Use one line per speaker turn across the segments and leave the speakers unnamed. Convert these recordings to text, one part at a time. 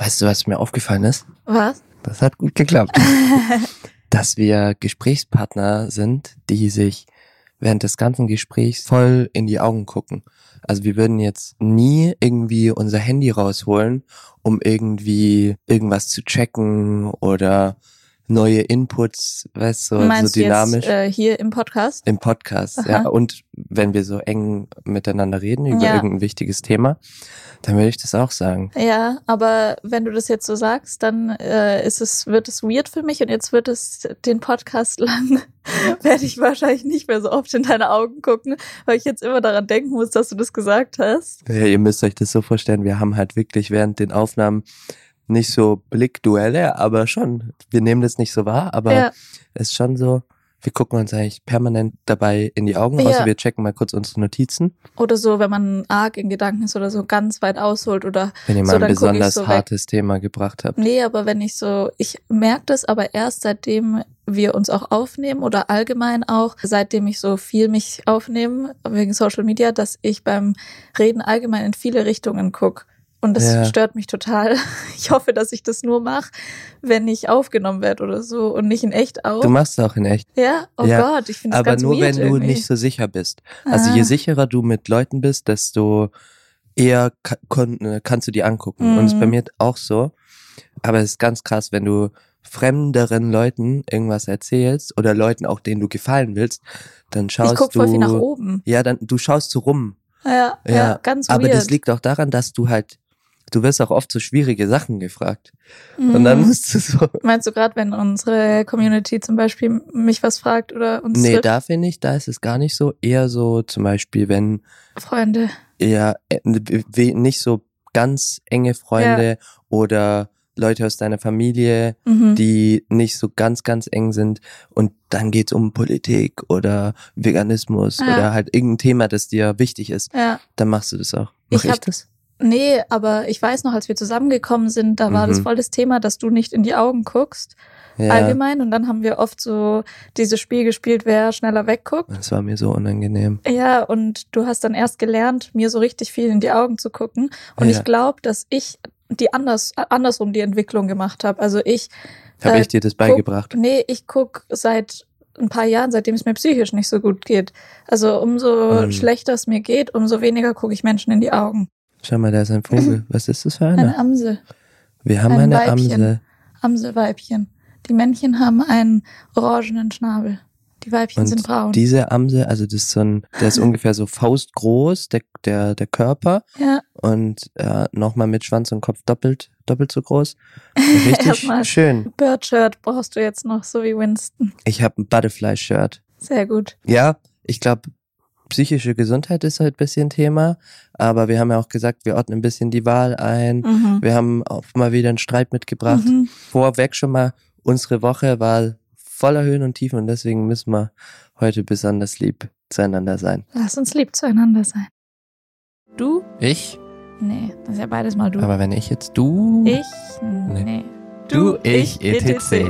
Weißt du, was mir aufgefallen ist?
Was?
Das hat gut geklappt. Dass wir Gesprächspartner sind, die sich während des ganzen Gesprächs voll in die Augen gucken. Also wir würden jetzt nie irgendwie unser Handy rausholen, um irgendwie irgendwas zu checken oder neue Inputs, weißt du,
Meinst
so dynamisch.
Du jetzt hier im Podcast?
Im Podcast,
Aha.
ja. Und wenn wir so eng miteinander reden über
Ja.
irgendein wichtiges Thema, dann würde ich das auch sagen.
Ja, aber wenn du das jetzt so sagst, dann wird es weird für mich und jetzt wird es den Podcast lang, werde ich wahrscheinlich nicht mehr so oft in deine Augen gucken, weil ich jetzt immer daran denken muss, dass du das gesagt hast.
Ja, ihr müsst euch das so vorstellen, wir haben halt wirklich während den Aufnahmen nicht so Blickduelle, aber schon, wir nehmen das nicht so wahr, aber
Ja.
es ist schon so, wir gucken uns eigentlich permanent dabei in die Augen,
Ja.
außer wir checken mal kurz unsere Notizen.
Oder so, wenn man arg in Gedanken ist oder so ganz weit ausholt oder
Wenn ihr
so,
mal ein
dann guck ich
besonders
so weg.
hartes Thema gebracht habt.
Nee, aber wenn ich merke das aber erst seitdem wir uns auch aufnehmen oder allgemein auch, seitdem ich so viel mich aufnehme, wegen Social Media, dass ich beim Reden allgemein in viele Richtungen gucke. Und das
Ja.
stört mich total. Ich hoffe, dass ich das nur mache, wenn ich aufgenommen werde oder so und nicht in echt auch.
Du machst es auch in echt.
Ja? Oh
Ja,
Gott, ich finde das
aber
ganz
nur
weird
wenn du
irgendwie.
nicht so sicher bist. Also
Ah.
je sicherer du mit Leuten bist, desto eher kannst du die angucken. Und es ist bei mir auch so. Aber es ist ganz krass, wenn du fremderen Leuten irgendwas erzählst oder Leuten auch, denen du gefallen willst, dann schaust
Ich gucke
du.
voll viel nach oben.
Ja, du schaust so rum.
Ja, ganz
aber
weird.
das liegt auch daran, dass du wirst auch oft so schwierige Sachen gefragt. Und dann musst du so.
Meinst du gerade, wenn unsere Community zum Beispiel mich was fragt oder uns
Nee,
trifft?
da finde ich, da ist es gar nicht so. Eher so zum Beispiel, wenn
Freunde.
eher nicht so ganz enge Freunde oder Leute aus deiner Familie, die nicht so ganz, ganz eng sind und dann geht's um Politik oder Veganismus oder halt irgendein Thema, das dir wichtig ist.
Ja.
Dann machst du das auch. Mach ich das?
Nee, aber ich weiß noch, als wir zusammengekommen sind, da war das voll das Thema, dass du nicht in die Augen guckst, allgemein. Und dann haben wir oft so dieses Spiel gespielt, wer schneller wegguckt.
Das war mir so unangenehm.
Ja, und du hast dann erst gelernt, mir so richtig viel in die Augen zu gucken. Und ich glaube, dass ich andersrum die Entwicklung gemacht habe. Also
Habe ich dir das beigebracht?
Ich guck seit ein paar Jahren, seitdem es mir psychisch nicht so gut geht. Also umso schlechter es mir geht, umso weniger gucke ich Menschen in die Augen.
Schau mal, da ist ein Vogel. Was ist das für einer?
Eine Amsel.
Wir haben eine Amsel.
Amselweibchen. Die Männchen haben einen orangenen Schnabel. Die Weibchen sind braun.
Diese Amsel, also das ist der ist ungefähr so faustgroß, der Körper.
Ja.
Und nochmal mit Schwanz und Kopf doppelt so groß. Richtig schön.
Bird-Shirt brauchst du jetzt noch, so wie Winston.
Ich habe ein Butterfly-Shirt.
Sehr gut.
Ja, ich glaube, psychische Gesundheit ist halt ein bisschen Thema, aber wir haben ja auch gesagt, wir ordnen ein bisschen die Wahl ein. Wir haben auch mal wieder einen Streit mitgebracht. Vorweg schon mal, unsere Woche war voller Höhen und Tiefen und deswegen müssen wir heute besonders lieb zueinander sein.
Lass uns lieb zueinander sein. Du?
Ich?
Nee, das ist ja beides mal du.
Aber wenn ich jetzt du...
Ich? Nee.
Du, ich, etc.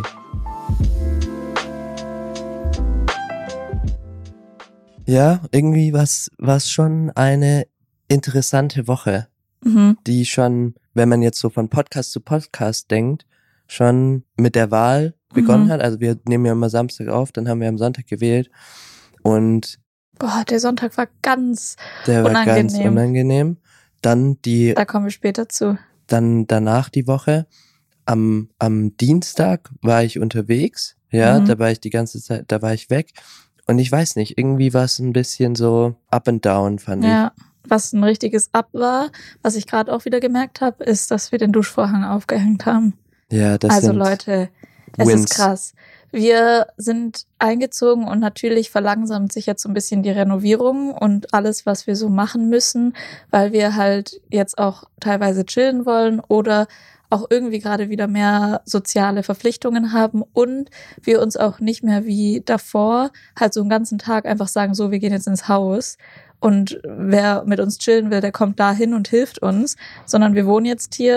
Ja, irgendwie war's schon eine interessante Woche, die schon, wenn man jetzt so von Podcast zu Podcast denkt, schon mit der Wahl begonnen hat. Also wir nehmen ja immer Samstag auf, dann haben wir am Sonntag gewählt und
der Sonntag war ganz
ganz unangenehm. Dann
da kommen wir später zu.
Dann danach die Woche, am Dienstag war ich unterwegs, da war ich die ganze Zeit, da war ich weg. Und ich weiß nicht, irgendwie war es ein bisschen so up and down, fand ich.
Ja, was ein richtiges Up war, was ich gerade auch wieder gemerkt habe, ist, dass wir den Duschvorhang aufgehängt haben.
Ja, das
also
sind
Leute, es
Wins.
ist krass. Wir sind eingezogen und natürlich verlangsamt sich jetzt so ein bisschen die Renovierung und alles, was wir so machen müssen, weil wir halt jetzt auch teilweise chillen wollen oder auch irgendwie gerade wieder mehr soziale Verpflichtungen haben und wir uns auch nicht mehr wie davor halt so einen ganzen Tag einfach sagen, so, wir gehen jetzt ins Haus und wer mit uns chillen will, der kommt da hin und hilft uns, sondern wir wohnen jetzt hier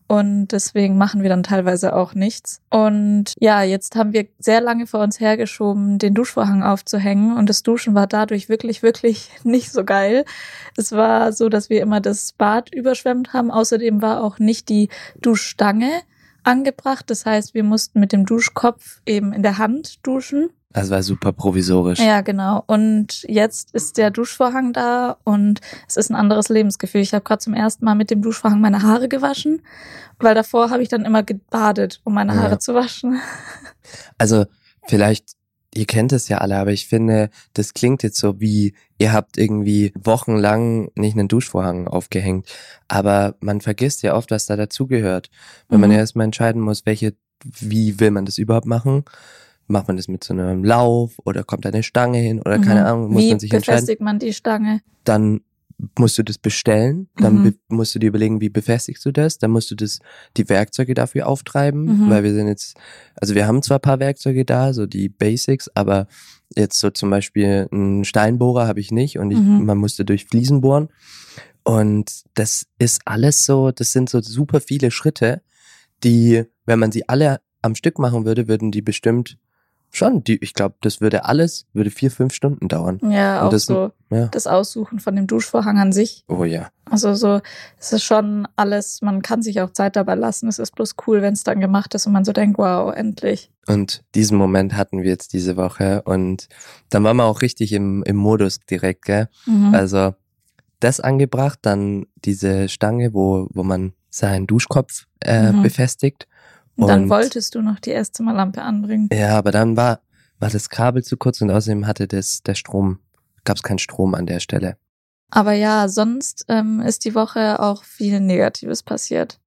Und deswegen machen wir dann teilweise auch nichts. Und ja, jetzt haben wir sehr lange vor uns hergeschoben, den Duschvorhang aufzuhängen. Und das Duschen war dadurch wirklich, wirklich nicht so geil. Es war so, dass wir immer das Bad überschwemmt haben. Außerdem war auch nicht die Duschstange angebracht. Das heißt, wir mussten mit dem Duschkopf eben in der Hand duschen.
Das war super provisorisch.
Ja, genau. Und jetzt ist der Duschvorhang da und es ist ein anderes Lebensgefühl. Ich habe gerade zum ersten Mal mit dem Duschvorhang meine Haare gewaschen, weil davor habe ich dann immer gebadet, um meine Haare zu waschen.
Also vielleicht, ihr kennt es ja alle, aber ich finde, das klingt jetzt so wie, ihr habt irgendwie wochenlang nicht einen Duschvorhang aufgehängt. Aber man vergisst ja oft, was da dazugehört. Wenn man ja erstmal entscheiden muss, wie will man das überhaupt machen? Macht man das mit so einem Lauf oder kommt da eine Stange hin oder keine Ahnung, muss man sich entscheiden.
Wie befestigt man die Stange?
Dann musst du das bestellen, dann musst du dir überlegen, wie befestigst du das, dann musst du die Werkzeuge dafür auftreiben, weil wir haben zwar ein paar Werkzeuge da, so die Basics, aber jetzt so zum Beispiel einen Steinbohrer habe ich nicht und man musste durch Fliesen bohren und das ist alles so, das sind so super viele Schritte, die, wenn man sie alle am Stück machen würde, würden die bestimmt ich glaube, das würde 4-5 Stunden dauern.
Ja, und auch das Aussuchen von dem Duschvorhang an sich.
Oh ja.
Also es ist schon alles, man kann sich auch Zeit dabei lassen. Es ist bloß cool, wenn es dann gemacht ist und man so denkt, wow, endlich.
Und diesen Moment hatten wir jetzt diese Woche und dann waren wir auch richtig im Modus direkt, gell? Also das angebracht, dann diese Stange, wo man seinen Duschkopf befestigt.
Und dann wolltest du noch die Esszimmerlampe anbringen.
Ja, aber dann war das Kabel zu kurz und außerdem hatte gab es keinen Strom an der Stelle.
Aber ja, sonst ist die Woche auch viel Negatives passiert.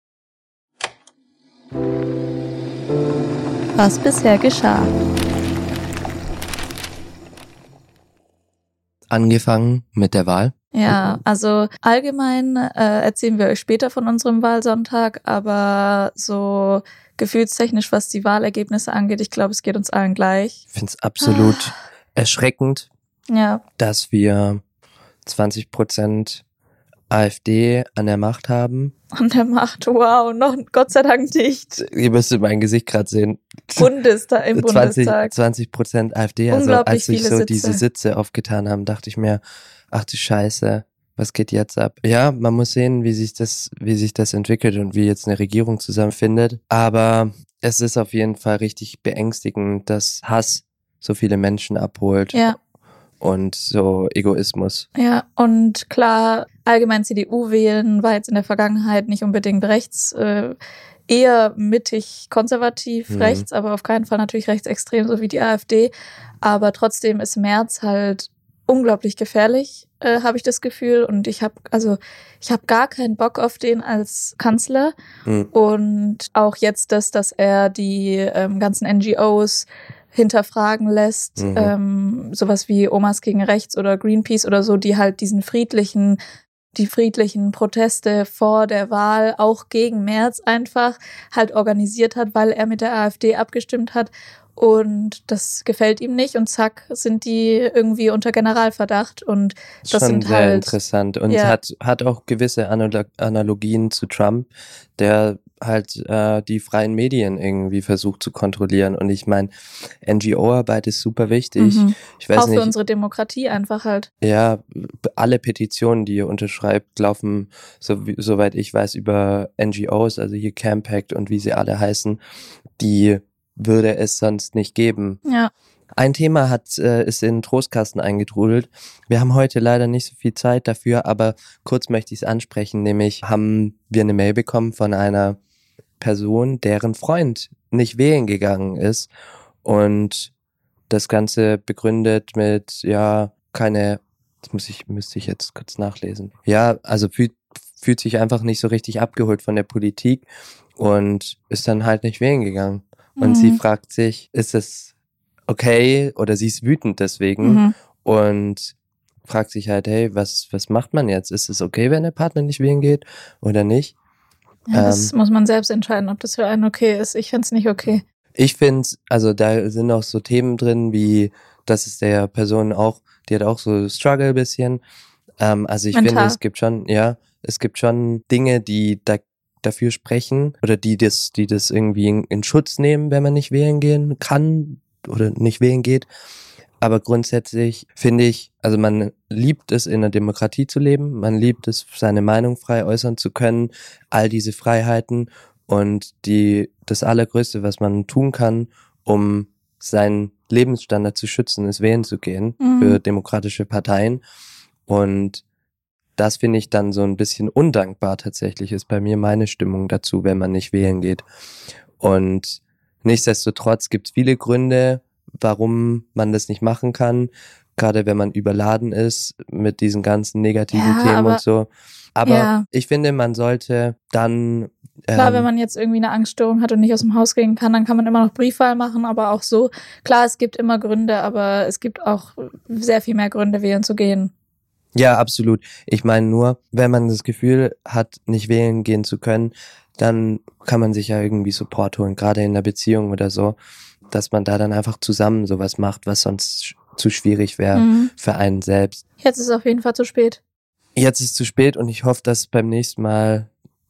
Was bisher geschah.
Angefangen mit der Wahl.
Ja, also allgemein erzählen wir euch später von unserem Wahlsonntag, aber so gefühlstechnisch, was die Wahlergebnisse angeht, ich glaube, es geht uns allen gleich.
Ich finde es absolut erschreckend, dass wir 20% AfD an der Macht haben.
An der Macht, wow, noch Gott sei Dank nicht.
Ihr müsstet mein Gesicht gerade sehen.
Im Bundestag.
20% AfD, also als sich so
Sitze.
diese Sitze aufgetan haben, dachte ich mir, ach du Scheiße, was geht jetzt ab? Ja, man muss sehen, wie sich das entwickelt und wie jetzt eine Regierung zusammenfindet. Aber es ist auf jeden Fall richtig beängstigend, dass Hass so viele Menschen abholt.
Ja.
Und so Egoismus.
Ja, und klar, allgemein CDU wählen war jetzt in der Vergangenheit nicht unbedingt rechts, eher mittig konservativ rechts, aber auf keinen Fall natürlich rechtsextrem, so wie die AfD. Aber trotzdem ist Merz halt unglaublich gefährlich, habe ich das Gefühl. Und ich habe gar keinen Bock auf den als Kanzler. Und auch jetzt dass er die ganzen NGOs hinterfragen lässt, sowas wie Omas gegen Rechts oder Greenpeace oder so, die halt die friedlichen Proteste vor der Wahl auch gegen Merz einfach halt organisiert hat, weil er mit der AfD abgestimmt hat. Und das gefällt ihm nicht und zack, sind die irgendwie unter Generalverdacht und das
schon
sind
sehr
halt
interessant und hat auch gewisse Analogien zu Trump, der halt die freien Medien irgendwie versucht zu kontrollieren und ich meine, NGO-Arbeit ist super wichtig. Ich weiß
auch
nicht,
für unsere Demokratie einfach halt.
Ja, alle Petitionen, die ihr unterschreibt, laufen, soweit ich weiß, über NGOs, also hier Campact und wie sie alle heißen, die würde es sonst nicht geben.
Ja.
Ein Thema ist in den Trostkasten eingetrudelt. Wir haben heute leider nicht so viel Zeit dafür, aber kurz möchte ich es ansprechen, nämlich haben wir eine Mail bekommen von einer Person, deren Freund nicht wählen gegangen ist und das Ganze begründet mit, müsste ich jetzt kurz nachlesen. Ja, also fühlt sich einfach nicht so richtig abgeholt von der Politik und ist dann halt nicht wählen gegangen. Und sie fragt sich, ist es okay oder sie ist wütend deswegen und fragt sich halt, hey, was macht man jetzt? Ist es okay, wenn der Partner nicht wählen geht oder nicht?
Ja, das muss man selbst entscheiden, ob das für einen okay ist. Ich find's nicht okay.
Ich finde, also da sind auch so Themen drin, wie, das ist der Person auch, die hat auch so Struggle ein bisschen. Also ich finde, es gibt schon Dinge, die dafür sprechen oder die das irgendwie in Schutz nehmen, wenn man nicht wählen gehen kann oder nicht wählen geht. Aber grundsätzlich finde ich, also man liebt es, in einer Demokratie zu leben, man liebt es, seine Meinung frei äußern zu können, all diese Freiheiten, und das Allergrößte, was man tun kann, um seinen Lebensstandard zu schützen, ist wählen zu gehen für demokratische Parteien. Und das finde ich dann so ein bisschen undankbar tatsächlich, ist bei mir meine Stimmung dazu, wenn man nicht wählen geht. Und nichtsdestotrotz gibt es viele Gründe, warum man das nicht machen kann, gerade wenn man überladen ist mit diesen ganzen negativen Themen und so. Aber ich finde, man sollte dann...
Klar, wenn man jetzt irgendwie eine Angststörung hat und nicht aus dem Haus gehen kann, dann kann man immer noch Briefwahl machen, aber auch so. Klar, es gibt immer Gründe, aber es gibt auch sehr viel mehr Gründe, wählen zu gehen.
Ja, absolut. Ich meine nur, wenn man das Gefühl hat, nicht wählen gehen zu können, dann kann man sich ja irgendwie Support holen, gerade in einer Beziehung oder so, dass man da dann einfach zusammen sowas macht, was sonst zu schwierig wäre für einen selbst.
Jetzt ist es auf jeden Fall zu spät.
Jetzt ist es zu spät und ich hoffe, dass beim nächsten Mal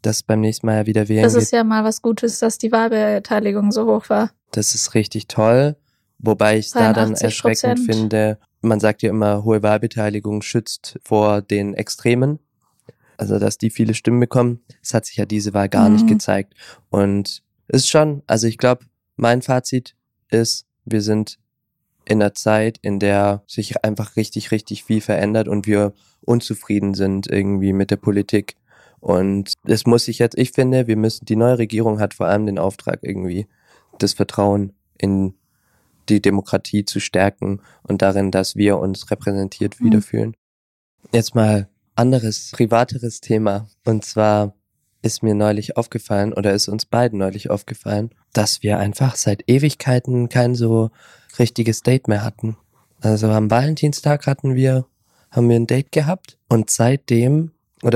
ja wieder wählen
Das
geht.
ist ja mal was Gutes, dass die Wahlbeteiligung so hoch war.
Das ist richtig toll, wobei ich da dann erschreckend finde, man sagt ja immer, hohe Wahlbeteiligung schützt vor den Extremen, also dass die viele Stimmen bekommen. Das hat sich ja diese Wahl gar nicht gezeigt. Und ist schon, also ich glaube, mein Fazit ist, wir sind in einer Zeit, in der sich einfach richtig, richtig viel verändert und wir unzufrieden sind irgendwie mit der Politik. Und es muss sich jetzt, ich finde, die neue Regierung hat vor allem den Auftrag irgendwie, das Vertrauen in die Demokratie zu stärken und darin, dass wir uns repräsentiert wiederfühlen. Jetzt mal anderes, privateres Thema. Und zwar ist mir neulich aufgefallen, oder ist uns beiden neulich aufgefallen, dass wir einfach seit Ewigkeiten kein so richtiges Date mehr hatten. Also am Valentinstag haben wir ein Date gehabt und seitdem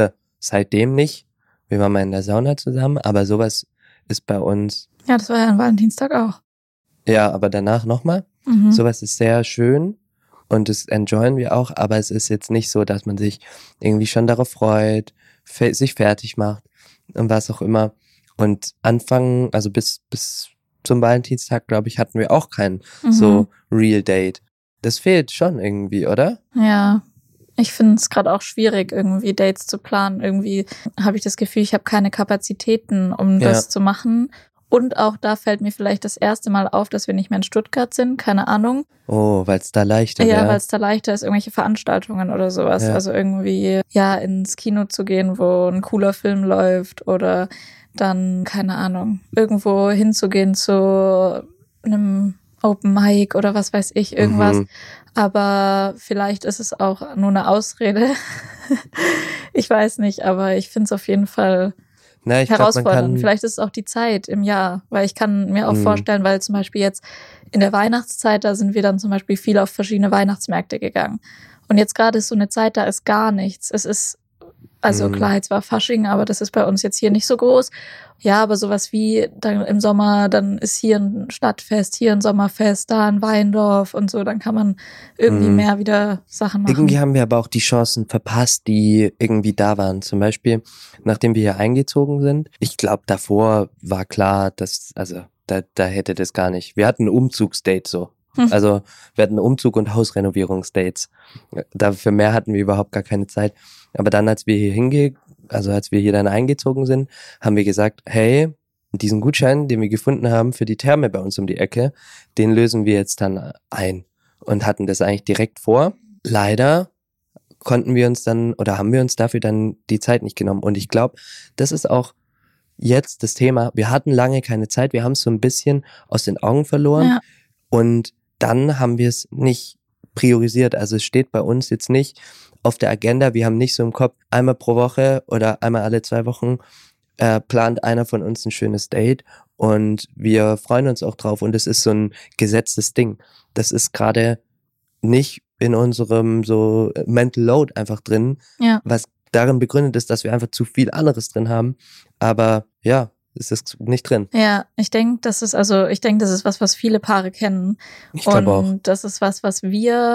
nicht, wir waren mal in der Sauna zusammen, aber sowas ist bei uns...
Ja, das war ja am Valentinstag auch.
Ja, aber danach nochmal. Sowas ist sehr schön und das enjoyen wir auch, aber es ist jetzt nicht so, dass man sich irgendwie schon darauf freut, sich fertig macht und was auch immer. Und also bis zum Valentinstag, glaube ich, hatten wir auch kein so Real Date. Das fehlt schon irgendwie, oder?
Ja, ich finde es gerade auch schwierig, irgendwie Dates zu planen. Irgendwie habe ich das Gefühl, ich habe keine Kapazitäten, um das zu machen. Und auch da fällt mir vielleicht das erste Mal auf, dass wir nicht mehr in Stuttgart sind, keine Ahnung.
Oh, weil es da leichter ist.
Ja, weil es da leichter ist, irgendwelche Veranstaltungen oder sowas. Ja. Also irgendwie, ins Kino zu gehen, wo ein cooler Film läuft oder dann, keine Ahnung, irgendwo hinzugehen zu einem Open Mic oder was weiß ich, irgendwas. Aber vielleicht ist es auch nur eine Ausrede. Ich weiß nicht, aber ich finde es auf jeden Fall... herausfordernd. Vielleicht ist es auch die Zeit im Jahr, weil ich kann mir auch vorstellen, weil zum Beispiel jetzt in der Weihnachtszeit, da sind wir dann zum Beispiel viel auf verschiedene Weihnachtsmärkte gegangen. Und jetzt gerade ist so eine Zeit, da ist gar nichts. Es ist, also klar, jetzt war Fasching, aber das ist bei uns jetzt hier nicht so groß. Ja, aber sowas wie dann im Sommer, dann ist hier ein Stadtfest, hier ein Sommerfest, da ein Weindorf und so, dann kann man irgendwie mehr wieder Sachen machen.
Irgendwie haben wir aber auch die Chancen verpasst, die irgendwie da waren. Zum Beispiel, nachdem wir hier eingezogen sind, ich glaube, davor war klar, dass, also da hätte das gar nicht. Wir hatten Umzugsdate so. Also wir hatten Umzug- und Hausrenovierungsdates. Für mehr hatten wir überhaupt gar keine Zeit. Aber dann, als wir hier dann eingezogen sind, haben wir gesagt, hey, diesen Gutschein, den wir gefunden haben für die Therme bei uns um die Ecke, den lösen wir jetzt dann ein. Und hatten das eigentlich direkt vor. Leider haben wir uns dafür dann die Zeit nicht genommen. Und ich glaube, das ist auch jetzt das Thema. Wir hatten lange keine Zeit, wir haben es so ein bisschen aus den Augen verloren. Ja. Und dann haben wir es nicht priorisiert. Also es steht bei uns jetzt nicht auf der Agenda. Wir haben nicht so im Kopf, einmal pro Woche oder einmal alle 2 Wochen plant einer von uns ein schönes Date und wir freuen uns auch drauf. Und es ist so ein gesetztes Ding. Das ist gerade nicht in unserem so Mental Load einfach drin, was darin begründet ist, dass wir einfach zu viel anderes drin haben. Aber ja, es ist nicht drin.
Ja, ich denke, das ist was viele Paare kennen.
Ich glaube auch.
Und das ist was wir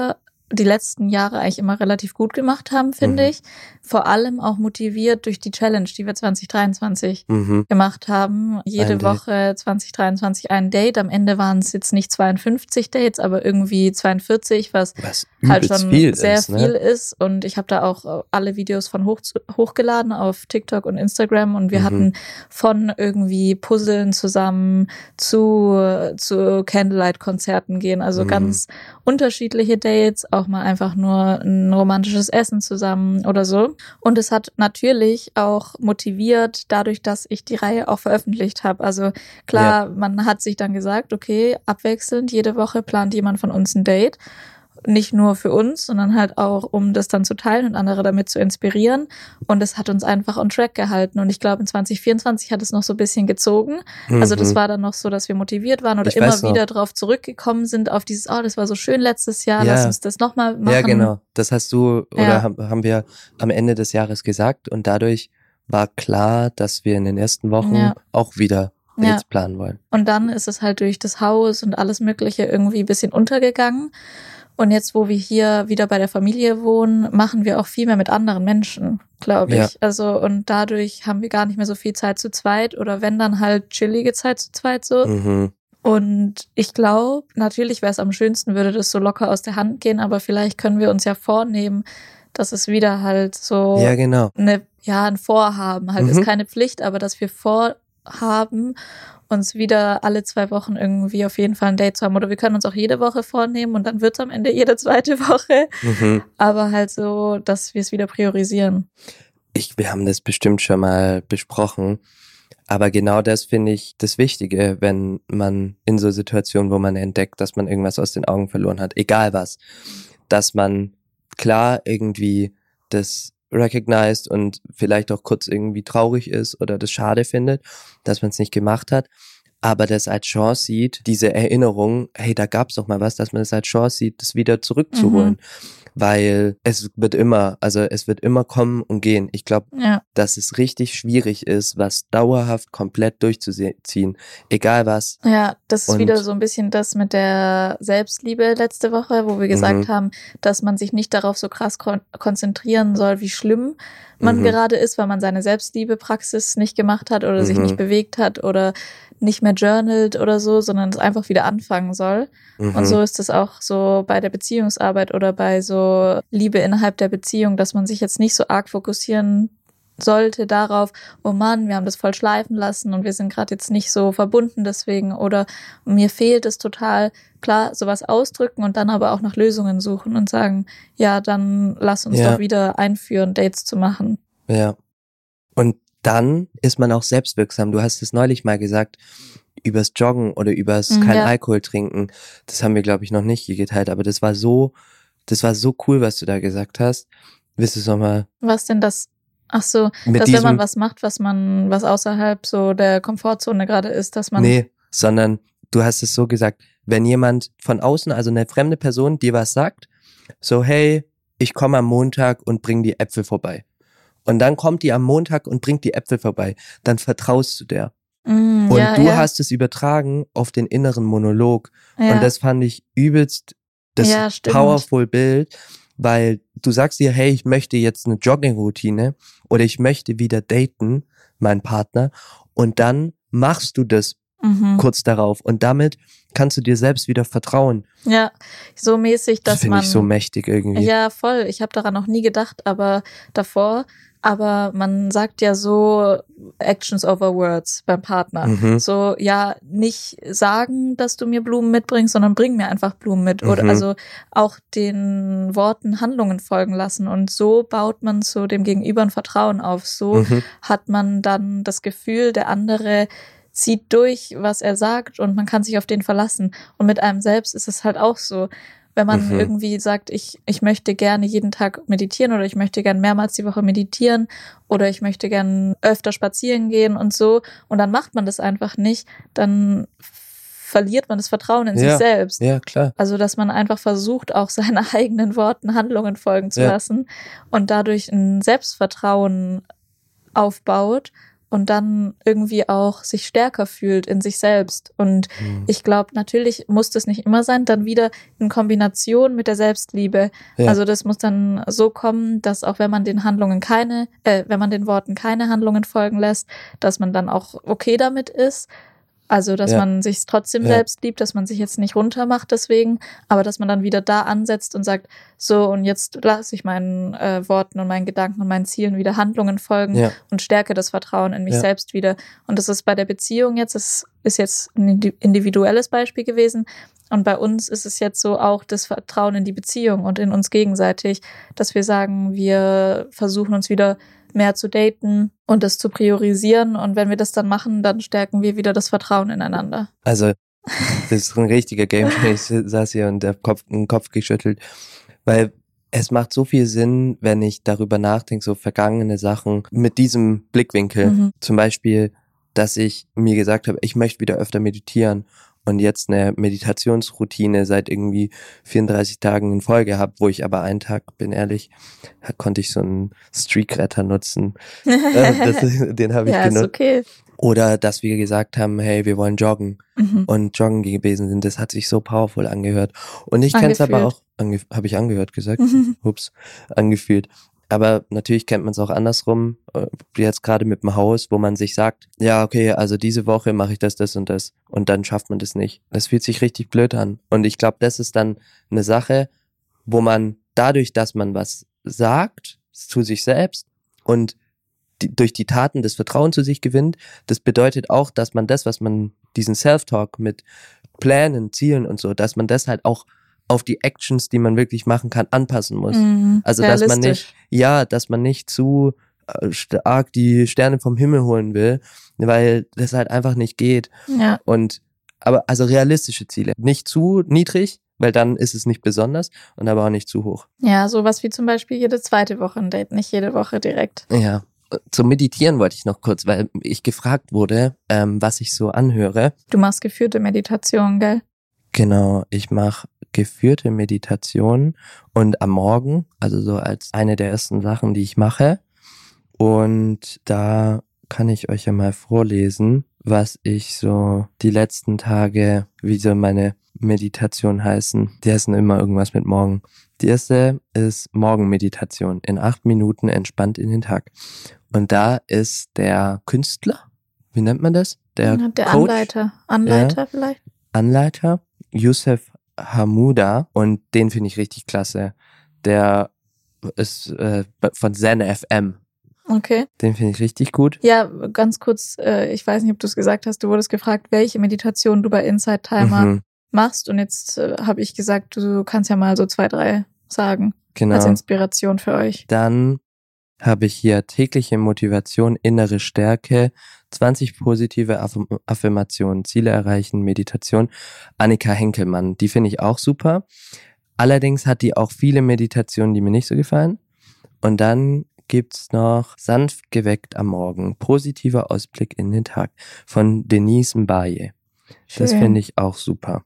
die letzten Jahre eigentlich immer relativ gut gemacht haben, finde ich. Vor allem auch motiviert durch die Challenge, die wir 2023 gemacht haben. Jede Woche 2023 ein Date. Am Ende waren es jetzt nicht 52 Dates, aber irgendwie 42, was halt schon sehr viel ist. Und ich habe da auch alle Videos von hochgeladen auf TikTok und Instagram. Und wir hatten von irgendwie Puzzeln zusammen zu Candlelight-Konzerten gehen. Also ganz unterschiedliche Dates, auch mal einfach nur ein romantisches Essen zusammen oder so. Und es hat natürlich auch motiviert, dadurch, dass ich die Reihe auch veröffentlicht habe. Also klar, man hat sich dann gesagt, okay, abwechselnd, jede Woche plant jemand von uns ein Date. Nicht nur für uns, sondern halt auch, um das dann zu teilen und andere damit zu inspirieren. Und es hat uns einfach on track gehalten. Und ich glaube, in 2024 hat es noch so ein bisschen gezogen. Also das war dann noch so, dass wir motiviert waren oder immer wieder drauf zurückgekommen sind, auf dieses, das war so schön letztes Jahr, lass uns das nochmal machen.
Ja, genau. Das hast du, oder haben wir am Ende des Jahres gesagt. Und dadurch war klar, dass wir in den ersten Wochen auch wieder Dates planen wollen.
Und dann ist es halt durch das Haus und alles Mögliche irgendwie ein bisschen untergegangen. Und jetzt, wo wir hier wieder bei der Familie wohnen, machen wir auch viel mehr mit anderen Menschen, glaube ich. Ja. Also, und dadurch haben wir gar nicht mehr so viel Zeit zu zweit oder wenn dann halt chillige Zeit zu zweit so. Und ich glaube, natürlich wäre es am schönsten, würde das so locker aus der Hand gehen, aber vielleicht können wir uns ja vornehmen, dass es wieder halt so ein Vorhaben halt ist keine Pflicht, aber dass wir vorhaben, uns wieder alle 2 Wochen irgendwie auf jeden Fall ein Date zu haben. Oder wir können uns auch jede Woche vornehmen und dann wird es am Ende jede zweite Woche. Aber halt so, dass wir es wieder priorisieren.
Wir haben das bestimmt schon mal besprochen. Aber genau das finde ich das Wichtige, wenn man in so Situationen, wo man entdeckt, dass man irgendwas aus den Augen verloren hat, egal was, dass man klar irgendwie das recognized und vielleicht auch kurz irgendwie traurig ist oder das schade findet, dass man es nicht gemacht hat, aber das als Chance sieht, diese Erinnerung, hey, da gab's doch mal was, dass man das als Chance sieht, das wieder zurückzuholen. Weil es wird immer kommen und gehen. Ich glaube, dass es richtig schwierig ist, was dauerhaft komplett durchzuziehen, egal was.
Ja, das ist wieder so ein bisschen das mit der Selbstliebe letzte Woche, wo wir gesagt haben, dass man sich nicht darauf so krass konzentrieren soll, wie schlimm man gerade ist, weil man seine Selbstliebe-Praxis nicht gemacht hat oder sich nicht bewegt hat oder nicht mehr journalt oder so, sondern es einfach wieder anfangen soll. Und so ist es auch so bei der Beziehungsarbeit oder bei so Liebe innerhalb der Beziehung, dass man sich jetzt nicht so arg fokussieren sollte darauf, oh Mann, wir haben das voll schleifen lassen und wir sind gerade jetzt nicht so verbunden deswegen oder mir fehlt es total. Klar, sowas ausdrücken und dann aber auch nach Lösungen suchen und sagen, ja, dann lass uns doch wieder einführen, Dates zu machen.
Ja. Und dann ist man auch selbstwirksam. Du hast es neulich mal gesagt, übers Joggen oder übers kein Alkohol trinken. Das haben wir, glaube ich, noch nicht geteilt, aber das war so cool, was du da gesagt hast. Willst du es nochmal?
Was denn das? Ach so, dass wenn man was macht, was außerhalb so der Komfortzone gerade ist, dass man...
Nee, sondern du hast es so gesagt, wenn jemand von außen, also eine fremde Person, dir was sagt, so hey, ich komme am Montag und bring die Äpfel vorbei. Und dann kommt die am Montag und bringt die Äpfel vorbei. Dann vertraust du der. Und du hast es übertragen auf den inneren Monolog. Ja. Und das fand ich übelst das powerful Bild, weil du sagst dir, hey, ich möchte jetzt eine Jogging-Routine oder ich möchte wieder daten, meinen Partner. Und dann machst du das kurz darauf. Und damit kannst du dir selbst wieder vertrauen.
Ja, so mäßig, dass man... Das
finde ich so mächtig irgendwie.
Ja, voll. Ich habe daran noch nie gedacht, aber davor... Aber man sagt ja so Actions over Words beim Partner. So, ja, nicht sagen, dass du mir Blumen mitbringst, sondern bring mir einfach Blumen mit. Oder also auch den Worten Handlungen folgen lassen. Und so baut man zu dem Gegenüber ein Vertrauen auf. So hat man dann das Gefühl, der andere zieht durch, was er sagt und man kann sich auf den verlassen. Und mit einem selbst ist es halt auch so. Wenn man irgendwie sagt, ich möchte gerne jeden Tag meditieren oder ich möchte gerne mehrmals die Woche meditieren oder ich möchte gerne öfter spazieren gehen und so und dann macht man das einfach nicht, dann verliert man das Vertrauen in sich selbst.
Ja, klar.
Also, dass man einfach versucht, auch seinen eigenen Worten Handlungen folgen zu lassen und dadurch ein Selbstvertrauen aufbaut und dann irgendwie auch sich stärker fühlt in sich selbst. Und ich glaube, natürlich muss das nicht immer sein, dann wieder in Kombination mit der Selbstliebe.
Ja.
Also das muss dann so kommen, dass auch wenn man den wenn man den Worten keine Handlungen folgen lässt, dass man dann auch okay damit ist. Also, dass man sich trotzdem selbst liebt, dass man sich jetzt nicht runtermacht deswegen, aber dass man dann wieder da ansetzt und sagt, so, und jetzt lasse ich meinen Worten und meinen Gedanken und meinen Zielen wieder Handlungen folgen und stärke das Vertrauen in mich selbst wieder. Und das ist bei der Beziehung jetzt, das ist jetzt ein individuelles Beispiel gewesen. Und bei uns ist es jetzt so auch das Vertrauen in die Beziehung und in uns gegenseitig, dass wir sagen, wir versuchen uns wieder mehr zu daten und das zu priorisieren. Und wenn wir das dann machen, dann stärken wir wieder das Vertrauen ineinander.
Also, das ist ein richtiger Gamechanger. Ich saß hier und der Kopf geschüttelt, weil es macht so viel Sinn, wenn ich darüber nachdenke, so vergangene Sachen mit diesem Blickwinkel. Zum Beispiel, dass ich mir gesagt habe, ich möchte wieder öfter meditieren und jetzt eine Meditationsroutine seit irgendwie 34 Tagen in Folge habe, wo ich aber einen Tag, bin ehrlich, konnte ich so einen Streakretter nutzen. Den habe ich genutzt. Ist okay. Oder dass wir gesagt haben, hey, wir wollen joggen und joggen gewesen sind. Das hat sich so powerful angehört. Und ich kenne es aber auch, habe ich angehört gesagt? Angefühlt. Aber natürlich kennt man es auch andersrum, jetzt gerade mit dem Haus, wo man sich sagt, ja, okay, also diese Woche mache ich das und das und dann schafft man das nicht. Das fühlt sich richtig blöd an. Und ich glaube, das ist dann eine Sache, wo man dadurch, dass man was sagt zu sich selbst und durch die Taten das Vertrauen zu sich gewinnt, das bedeutet auch, dass man das, was man, diesen Self-Talk mit Plänen, Zielen und so, dass man das halt auch auf die Actions, die man wirklich machen kann, anpassen muss. Also, dass man nicht zu stark die Sterne vom Himmel holen will, weil das halt einfach nicht geht. Ja. Aber realistische Ziele. Nicht zu niedrig, weil dann ist es nicht besonders und aber auch nicht zu hoch.
Ja, sowas wie zum Beispiel jede zweite Woche ein Date, nicht jede Woche direkt.
Ja. Zum Meditieren wollte ich noch kurz, weil ich gefragt wurde, was ich so anhöre.
Du machst geführte Meditation, gell?
Genau, ich mache geführte Meditation und am Morgen, also so als eine der ersten Sachen, die ich mache. Und da kann ich euch ja mal vorlesen, was ich so die letzten Tage, wie so meine Meditation heißen. Die heißen immer irgendwas mit morgen. Die erste ist Morgenmeditation. In 8 Minuten entspannt in den Tag. Und da ist der Künstler, wie nennt man das? Der Coach,
Anleiter vielleicht?
Anleiter, Youssef Hamouda, und den finde ich richtig klasse. Der ist von Zen FM.
Okay.
Den finde ich richtig gut.
Ja, ganz kurz, ich weiß nicht, ob du es gesagt hast, du wurdest gefragt, welche Meditation du bei Insight Timer machst, und jetzt habe ich gesagt, du kannst ja mal so 2, 3 sagen. Genau. Als Inspiration für euch.
Dann habe ich hier tägliche Motivation, innere Stärke, 20 positive Affirmationen, Ziele erreichen, Meditation. Annika Henkelmann, die finde ich auch super. Allerdings hat die auch viele Meditationen, die mir nicht so gefallen. Und dann gibt's noch Sanft geweckt am Morgen, positiver Ausblick in den Tag von Denise Mbaye. Das finde ich auch super.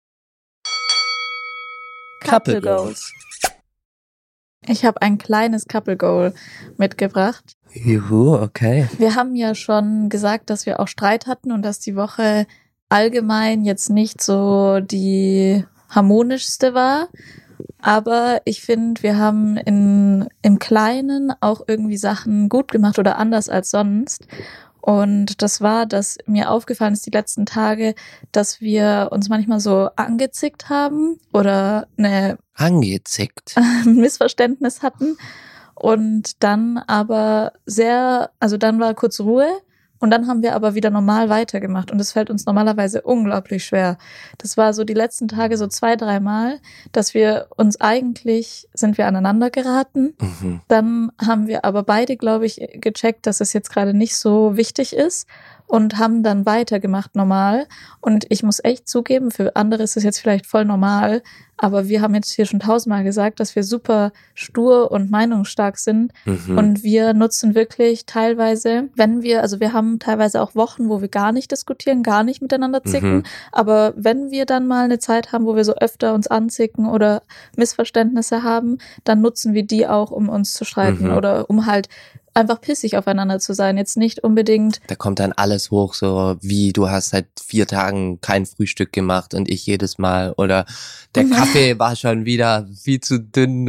Couple Goals. Ich habe ein kleines Couple Goal mitgebracht.
Juhu, okay.
Wir haben ja schon gesagt, dass wir auch Streit hatten und dass die Woche allgemein jetzt nicht so die harmonischste war. Aber ich finde, wir haben im Kleinen auch irgendwie Sachen gut gemacht oder anders als sonst. Und das war, dass mir aufgefallen ist die letzten Tage, dass wir uns manchmal so angezickt haben oder ein Missverständnis hatten. Und dann aber dann war kurz Ruhe. Und dann haben wir aber wieder normal weitergemacht. Und das fällt uns normalerweise unglaublich schwer. Das war so die letzten Tage so 2, 3 Mal, dass wir uns sind wir aneinander geraten. Dann haben wir aber beide, glaube ich, gecheckt, dass es jetzt gerade nicht so wichtig ist und haben dann weitergemacht normal. Und ich muss echt zugeben, für andere ist es jetzt vielleicht voll normal, aber wir haben jetzt hier schon 1000-mal gesagt, dass wir super stur und meinungsstark sind. Und wir nutzen wirklich teilweise, wir haben teilweise auch Wochen, wo wir gar nicht diskutieren, gar nicht miteinander zicken. Aber wenn wir dann mal eine Zeit haben, wo wir so öfter uns anzicken oder Missverständnisse haben, dann nutzen wir die auch, um uns zu streiten oder um halt einfach pissig aufeinander zu sein. Jetzt nicht unbedingt.
Da kommt dann alles hoch, so wie du hast seit 4 Tagen kein Frühstück gemacht und ich jedes Mal. Oder der Kaffee war schon wieder viel zu dünn.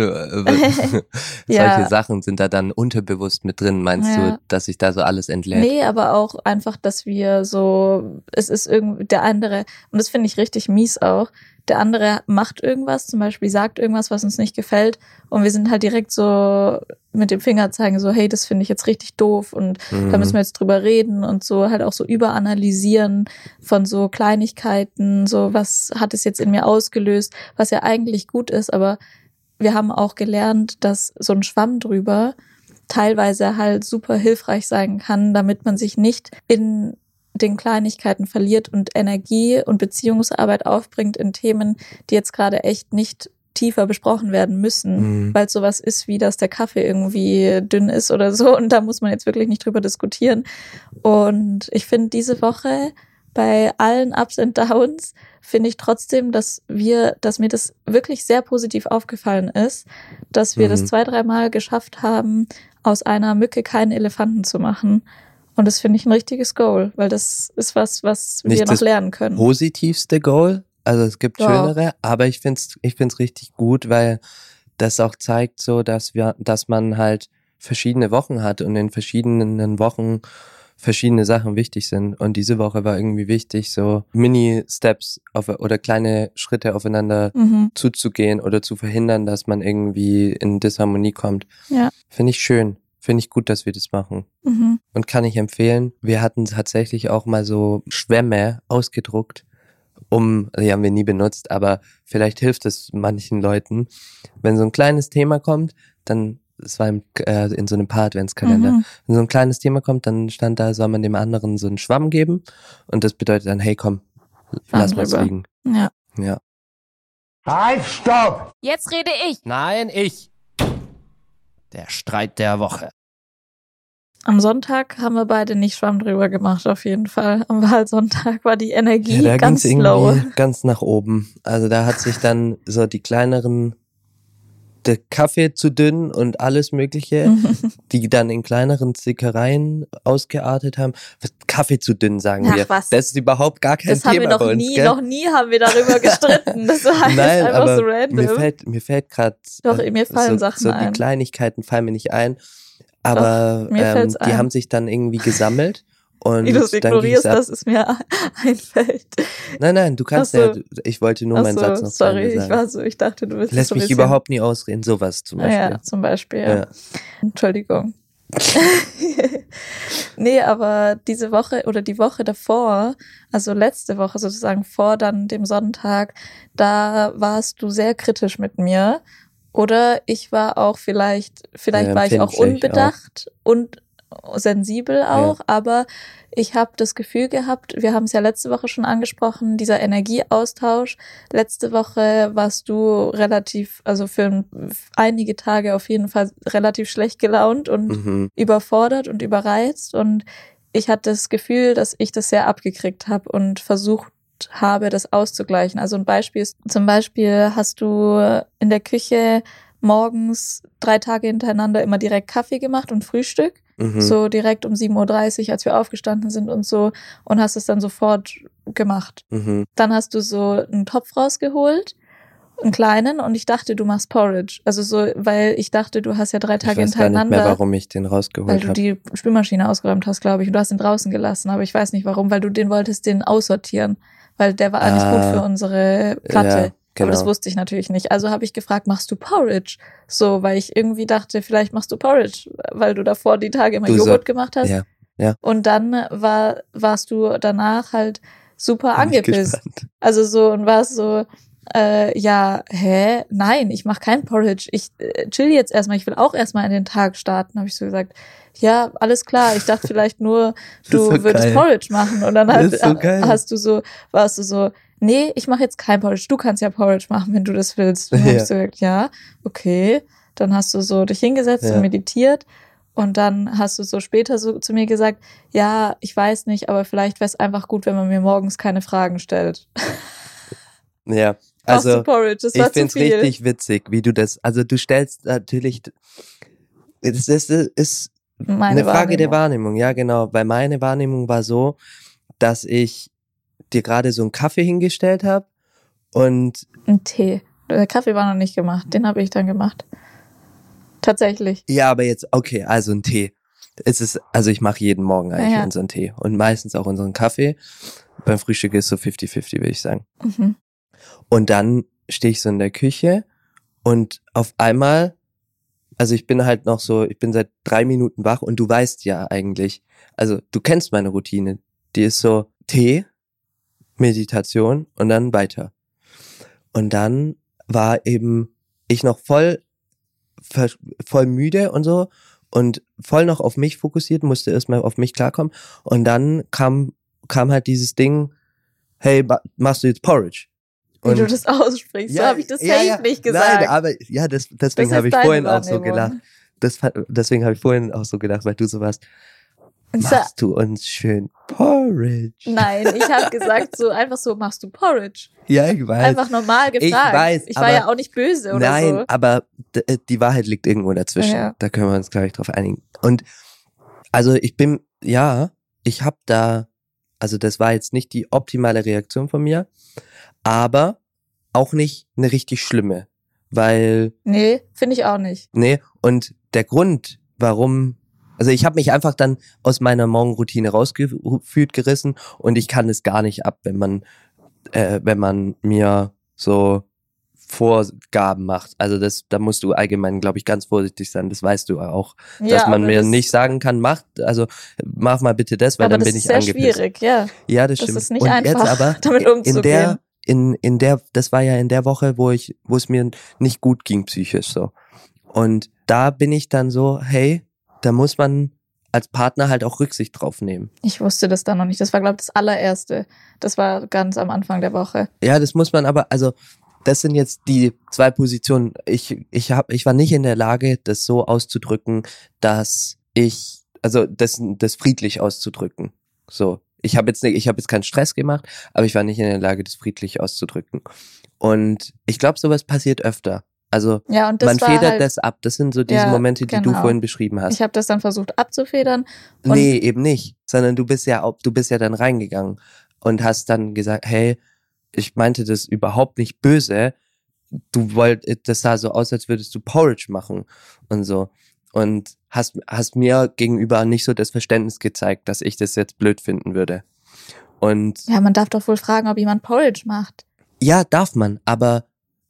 Solche Sachen sind da dann unterbewusst mit drin, meinst du, dass sich da so alles entlädt?
Nee, aber auch einfach, dass wir so, es ist irgendwie der andere, und das finde ich richtig mies auch, der andere macht irgendwas, zum Beispiel sagt irgendwas, was uns nicht gefällt und wir sind halt direkt so mit dem Finger zeigen, so hey, das finde ich jetzt richtig doof und da müssen wir jetzt drüber reden und so halt auch so überanalysieren von so Kleinigkeiten, so was hat es jetzt in mir ausgelöst, was ja eigentlich gut ist, aber wir haben auch gelernt, dass so ein Schwamm drüber teilweise halt super hilfreich sein kann, damit man sich nicht in den Kleinigkeiten verliert und Energie und Beziehungsarbeit aufbringt in Themen, die jetzt gerade echt nicht tiefer besprochen werden müssen, weil es sowas ist, wie dass der Kaffee irgendwie dünn ist oder so und da muss man jetzt wirklich nicht drüber diskutieren. Und ich finde diese Woche bei allen Ups und Downs finde ich trotzdem, dass mir das wirklich sehr positiv aufgefallen ist, dass wir das 2-3 Mal geschafft haben, aus einer Mücke keinen Elefanten zu machen. Und das finde ich ein richtiges Goal, weil das ist was wir noch lernen können.
Positivste Goal, also es gibt schönere, aber ich find's richtig gut, weil das auch zeigt so, dass man halt verschiedene Wochen hat und in verschiedenen Wochen verschiedene Sachen wichtig sind. Und diese Woche war irgendwie wichtig, so Mini-Steps oder kleine Schritte aufeinander zuzugehen oder zu verhindern, dass man irgendwie in Disharmonie kommt. Ja. Finde ich schön. Finde ich gut, dass wir das machen. Und kann ich empfehlen. Wir hatten tatsächlich auch mal so Schwämme ausgedruckt, die haben wir nie benutzt, aber vielleicht hilft es manchen Leuten. Wenn so ein kleines Thema kommt, dann, es war in so einem Paar-Adventskalender, wenn so ein kleines Thema kommt, dann stand da, soll man dem anderen so einen Schwamm geben und das bedeutet dann, hey komm, lass mal fliegen. Ja.
Halt, stopp!
Jetzt rede ich.
Nein, ich. Der Streit der Woche.
Am Sonntag haben wir beide nicht Schwamm drüber gemacht, auf jeden Fall. Am Wahlsonntag war die Energie
da
ganz
ging's
low.
Irgendwie ganz nach oben. Also da hat sich dann so die kleineren, der Kaffee zu dünn und alles Mögliche, die dann in kleineren Zickereien ausgeartet haben. Kaffee zu dünn, sagen wir.
Was?
Das ist überhaupt gar kein Thema bei uns, gell?
Noch nie haben wir darüber gestritten. Das war
Nein,
einfach
aber
so random.
mir fällt gerade
Mir fallen Sachen
so
ein.
die Kleinigkeiten fallen mir nicht ein. Aber die haben sich dann irgendwie gesammelt. Und
wie du es ignorierst, dass es mir einfällt.
Nein, du kannst ich wollte nur meinen Satz noch
sagen. Ich dachte, du willst
lässt mich überhaupt nie ausreden, sowas zum Beispiel.
Ja, zum Beispiel, ja. Entschuldigung. Nee, aber diese Woche oder die Woche davor, also letzte Woche sozusagen vor dann dem Sonntag, da warst du sehr kritisch mit mir. Oder ich war auch vielleicht war ich auch unbedacht und sensibel auch, aber ich habe das Gefühl gehabt, wir haben es ja letzte Woche schon angesprochen, dieser Energieaustausch. Letzte Woche warst du relativ, also für einige Tage auf jeden Fall relativ schlecht gelaunt und überfordert und überreizt und ich hatte das Gefühl, dass ich das sehr abgekriegt habe und versucht habe, das auszugleichen. Also ein Beispiel ist, zum Beispiel hast du in der Küche morgens 3 Tage hintereinander immer direkt Kaffee gemacht und Frühstück. So direkt um 7:30 Uhr, als wir aufgestanden sind und so und hast es dann sofort gemacht. Dann hast du so einen Topf rausgeholt, einen kleinen und ich dachte, du machst Porridge. Also so, weil ich dachte, du hast ja 3 Tage hintereinander. Ich weiß gar nicht mehr,
warum ich den rausgeholt habe.
Weil du die Spülmaschine ausgeräumt hast, glaube ich. Und du hast ihn draußen gelassen, aber ich weiß nicht warum, weil du den aussortieren. Weil der war eigentlich gut für unsere Platte. Ja, genau. Aber das wusste ich natürlich nicht. Also habe ich gefragt, machst du Porridge? So, weil ich irgendwie dachte, vielleicht machst du Porridge, weil du davor die Tage immer Joghurt gemacht hast.
Ja.
Und dann warst du danach halt super angepisst. Also so, und warst so, nein, ich mache kein Porridge. Ich chill jetzt erstmal, ich will auch erstmal in den Tag starten, habe ich so gesagt. Ja, alles klar, ich dachte vielleicht nur, du würdest Porridge machen. Und dann warst du so, nee, ich mache jetzt kein Porridge, du kannst ja Porridge machen, wenn du das willst. Und dann hab ich so gesagt, ja, okay. Dann hast du so dich hingesetzt und meditiert. Und dann hast du so später so zu mir gesagt, ja, ich weiß nicht, aber vielleicht wäre es einfach gut, wenn man mir morgens keine Fragen stellt.
Ja, also
ich
finde es richtig witzig, wie du das, also du stellst natürlich, es ist
meine
eine Frage der
Wahrnehmung.
Wahrnehmung, ja genau, weil meine Wahrnehmung war so, dass ich dir gerade so einen Kaffee hingestellt habe und
Ein Tee. Der Kaffee war noch nicht gemacht, den habe ich dann gemacht. Tatsächlich.
ja, aber jetzt, okay, also ein Tee. Also ich mache jeden Morgen eigentlich
Ja.
unseren Tee und meistens auch unseren Kaffee. Beim Frühstück ist so 50-50, würde ich sagen.
Mhm.
Und dann stehe ich so in der Küche und auf einmal, also ich bin seit 3 Minuten wach und du weißt ja eigentlich, also du kennst meine Routine, die ist so Tee, Meditation und dann weiter. Und dann war eben ich noch voll müde und so und voll noch auf mich fokussiert, musste erstmal auf mich klarkommen und dann kam halt dieses Ding, hey, machst du jetzt Porridge?
Wie
Und
du das aussprichst, so habe ich das safe nicht gesagt.
Nein, aber ja, deswegen
ist
habe ich
deine
vorhin auch so
Wahrnehmung.
gedacht. Deswegen habe ich vorhin auch so gedacht, weil du so warst,
Ich
machst du uns schön Porridge?
Nein, ich habe gesagt, so einfach so, machst du Porridge?
Ja, ich weiß.
Einfach normal gefragt.
Ich weiß,
ich war
aber-
ja auch nicht böse oder
Nein,
so.
aber die Wahrheit liegt irgendwo dazwischen.
Ja.
Da können wir uns, glaube ich, drauf einigen. Und also ich habe da, also das war jetzt nicht die optimale Reaktion von mir, aber auch nicht eine richtig schlimme, weil,
Nee, finde ich auch nicht.
nee, und der Grund, warum, also ich habe mich einfach dann aus meiner Morgenroutine rausgefühlt gerissen und ich kann es gar nicht ab, wenn man mir so Vorgaben macht. Also da musst du allgemein, glaube ich, ganz vorsichtig sein. Das weißt du auch, dass man
aber
mir
das-
nicht sagen kann, mach mal bitte das, weil
aber
dann
das
bin
ist
ich
sehr
angepisst.
schwierig, ja.
Ja, das
Das
stimmt.
ist nicht
und
einfach,
jetzt aber
damit umzugehen.
das war ja in der Woche, wo es mir nicht gut ging psychisch so. Und da bin ich dann so, hey, da muss man als Partner halt auch Rücksicht drauf nehmen.
Ich wusste das dann noch nicht. Das war, glaube ich, das allererste. Das war ganz am Anfang der Woche.
Ja, das muss man aber, also das sind jetzt die 2 Positionen. Ich war nicht in der Lage, das so auszudrücken, dass das friedlich auszudrücken. So. Ich habe jetzt keinen Stress gemacht, aber ich war nicht in der Lage, das friedlich auszudrücken. Und ich glaube, sowas passiert öfter. Also
Ja, und das
man
war
federt
halt,
das ab. Das sind so diese
Ja,
Momente, die du
genau.
vorhin beschrieben hast.
ich habe das dann versucht abzufedern. Und
Nee, eben nicht. Sondern du bist ja dann reingegangen und hast dann gesagt, hey, ich meinte das überhaupt nicht böse. Das sah so aus, als würdest du Porridge machen und so. Und hast mir gegenüber nicht so das Verständnis gezeigt, dass ich das jetzt blöd finden würde. Und
ja, man darf doch wohl fragen, ob jemand Porridge macht.
ja, darf man, aber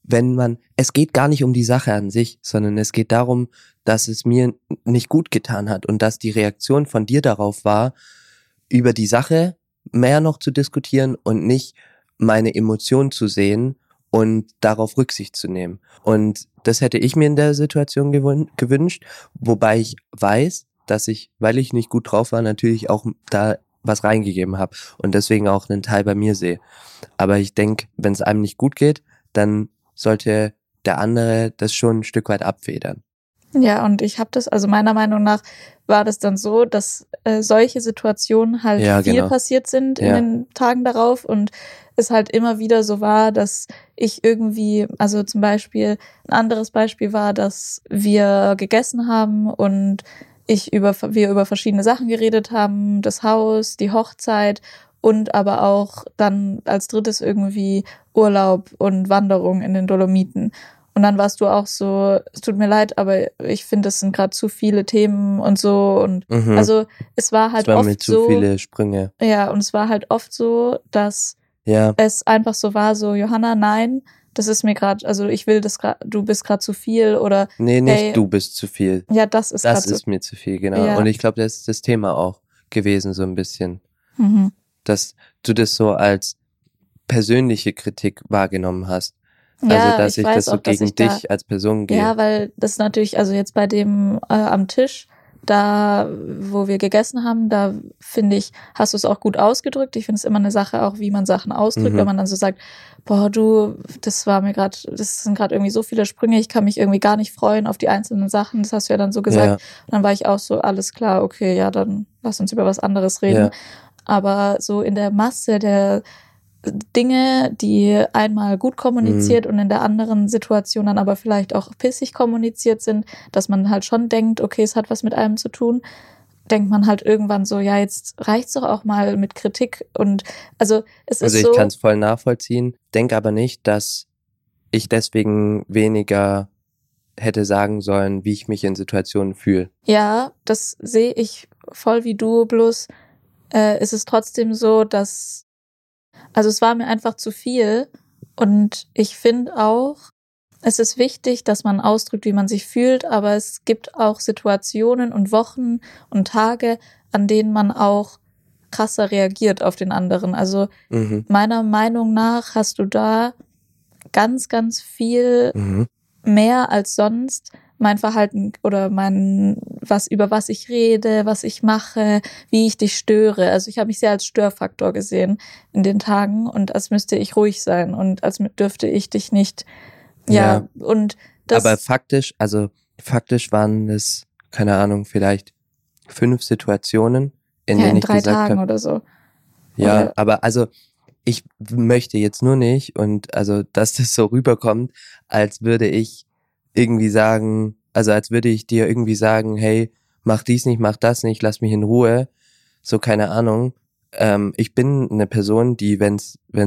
es geht gar nicht um die Sache an sich, sondern es geht darum, dass es mir nicht gut getan hat und dass die Reaktion von dir darauf war, über die Sache mehr noch zu diskutieren und nicht meine Emotionen zu sehen und darauf Rücksicht zu nehmen. Und das hätte ich mir in der Situation gewünscht, wobei ich weiß, dass ich, weil ich nicht gut drauf war, natürlich auch da was reingegeben habe und deswegen auch einen Teil bei mir sehe. Aber ich denke, wenn es einem nicht gut geht, dann sollte der andere das schon ein Stück weit abfedern.
Ja, und ich habe das, also meiner Meinung nach war das dann so, dass solche Situationen halt
Ja,
viel
genau.
passiert sind in
Ja.
den Tagen darauf und es halt immer wieder so war, dass ich irgendwie, also zum Beispiel, ein anderes Beispiel war, dass wir gegessen haben und wir über verschiedene Sachen geredet haben, das Haus, die Hochzeit und aber auch dann als drittes irgendwie Urlaub und Wanderung in den Dolomiten. Und dann warst du auch so, es tut mir leid, aber ich finde, es sind gerade zu viele Themen und so. Und
Mhm.
also es war halt
es waren mir
oft
zu
so,
viele Sprünge.
ja, und es war halt oft so, dass
Ja,
es einfach so war, so, Johanna, nein, das ist mir gerade, also ich will das gerade, du bist gerade zu viel oder
nee, nicht
Hey,
du bist zu viel.
ja, das ist
Das
gerade so.
ist mir zu viel, genau.
Ja.
Und ich glaube, das ist das Thema auch gewesen, so ein bisschen.
Mhm.
Dass du das so als persönliche Kritik wahrgenommen hast. Also,
Ja,
dass
ich
ich
weiß
das so
auch, dass
gegen
ich da-
dich als Person gehe.
Ja, weil das natürlich, also jetzt bei dem am Tisch, da, wo wir gegessen haben, da finde ich, hast du es auch gut ausgedrückt. Ich finde es immer eine Sache auch, wie man Sachen ausdrückt,
Mhm.
wenn man dann so sagt, boah, du, das sind gerade irgendwie so viele Sprünge, ich kann mich irgendwie gar nicht freuen auf die einzelnen Sachen. Das hast du ja dann so gesagt.
Ja,
Und dann war ich auch so, alles klar, okay, ja, dann lass uns über was anderes reden.
ja.
Aber so in der Masse der Dinge, die einmal gut kommuniziert und in der anderen Situation dann aber vielleicht auch pissig kommuniziert sind, dass man halt schon denkt, okay, es hat was mit einem zu tun, denkt man halt irgendwann so, ja, jetzt reicht's doch auch mal mit Kritik. Und also es ist so...
Also ich kann es voll nachvollziehen, denke aber nicht, dass ich deswegen weniger hätte sagen sollen, wie ich mich in Situationen fühle.
Ja, das sehe ich voll wie du, bloß ist es trotzdem so, dass, also es war mir einfach zu viel und ich finde auch, es ist wichtig, dass man ausdrückt, wie man sich fühlt, aber es gibt auch Situationen und Wochen und Tage, an denen man auch krasser reagiert auf den anderen. Also meiner Meinung nach hast du da ganz, ganz viel mehr als sonst mein Verhalten oder über was ich rede, was ich mache, wie ich dich störe. Also ich habe mich sehr als Störfaktor gesehen in den Tagen und als müsste ich ruhig sein und als dürfte ich dich nicht, und das.
Aber faktisch waren es, keine Ahnung, vielleicht 5 Situationen, in denen ich gesagt habe.
In 3 Tagen oder so.
Ja,
oder,
aber also ich möchte jetzt nur nicht und also, dass das so rüberkommt, als würde ich irgendwie sagen, also als würde ich dir irgendwie sagen, hey, mach dies nicht, mach das nicht, lass mich in Ruhe. So, keine Ahnung. Ich bin eine Person, die, wenn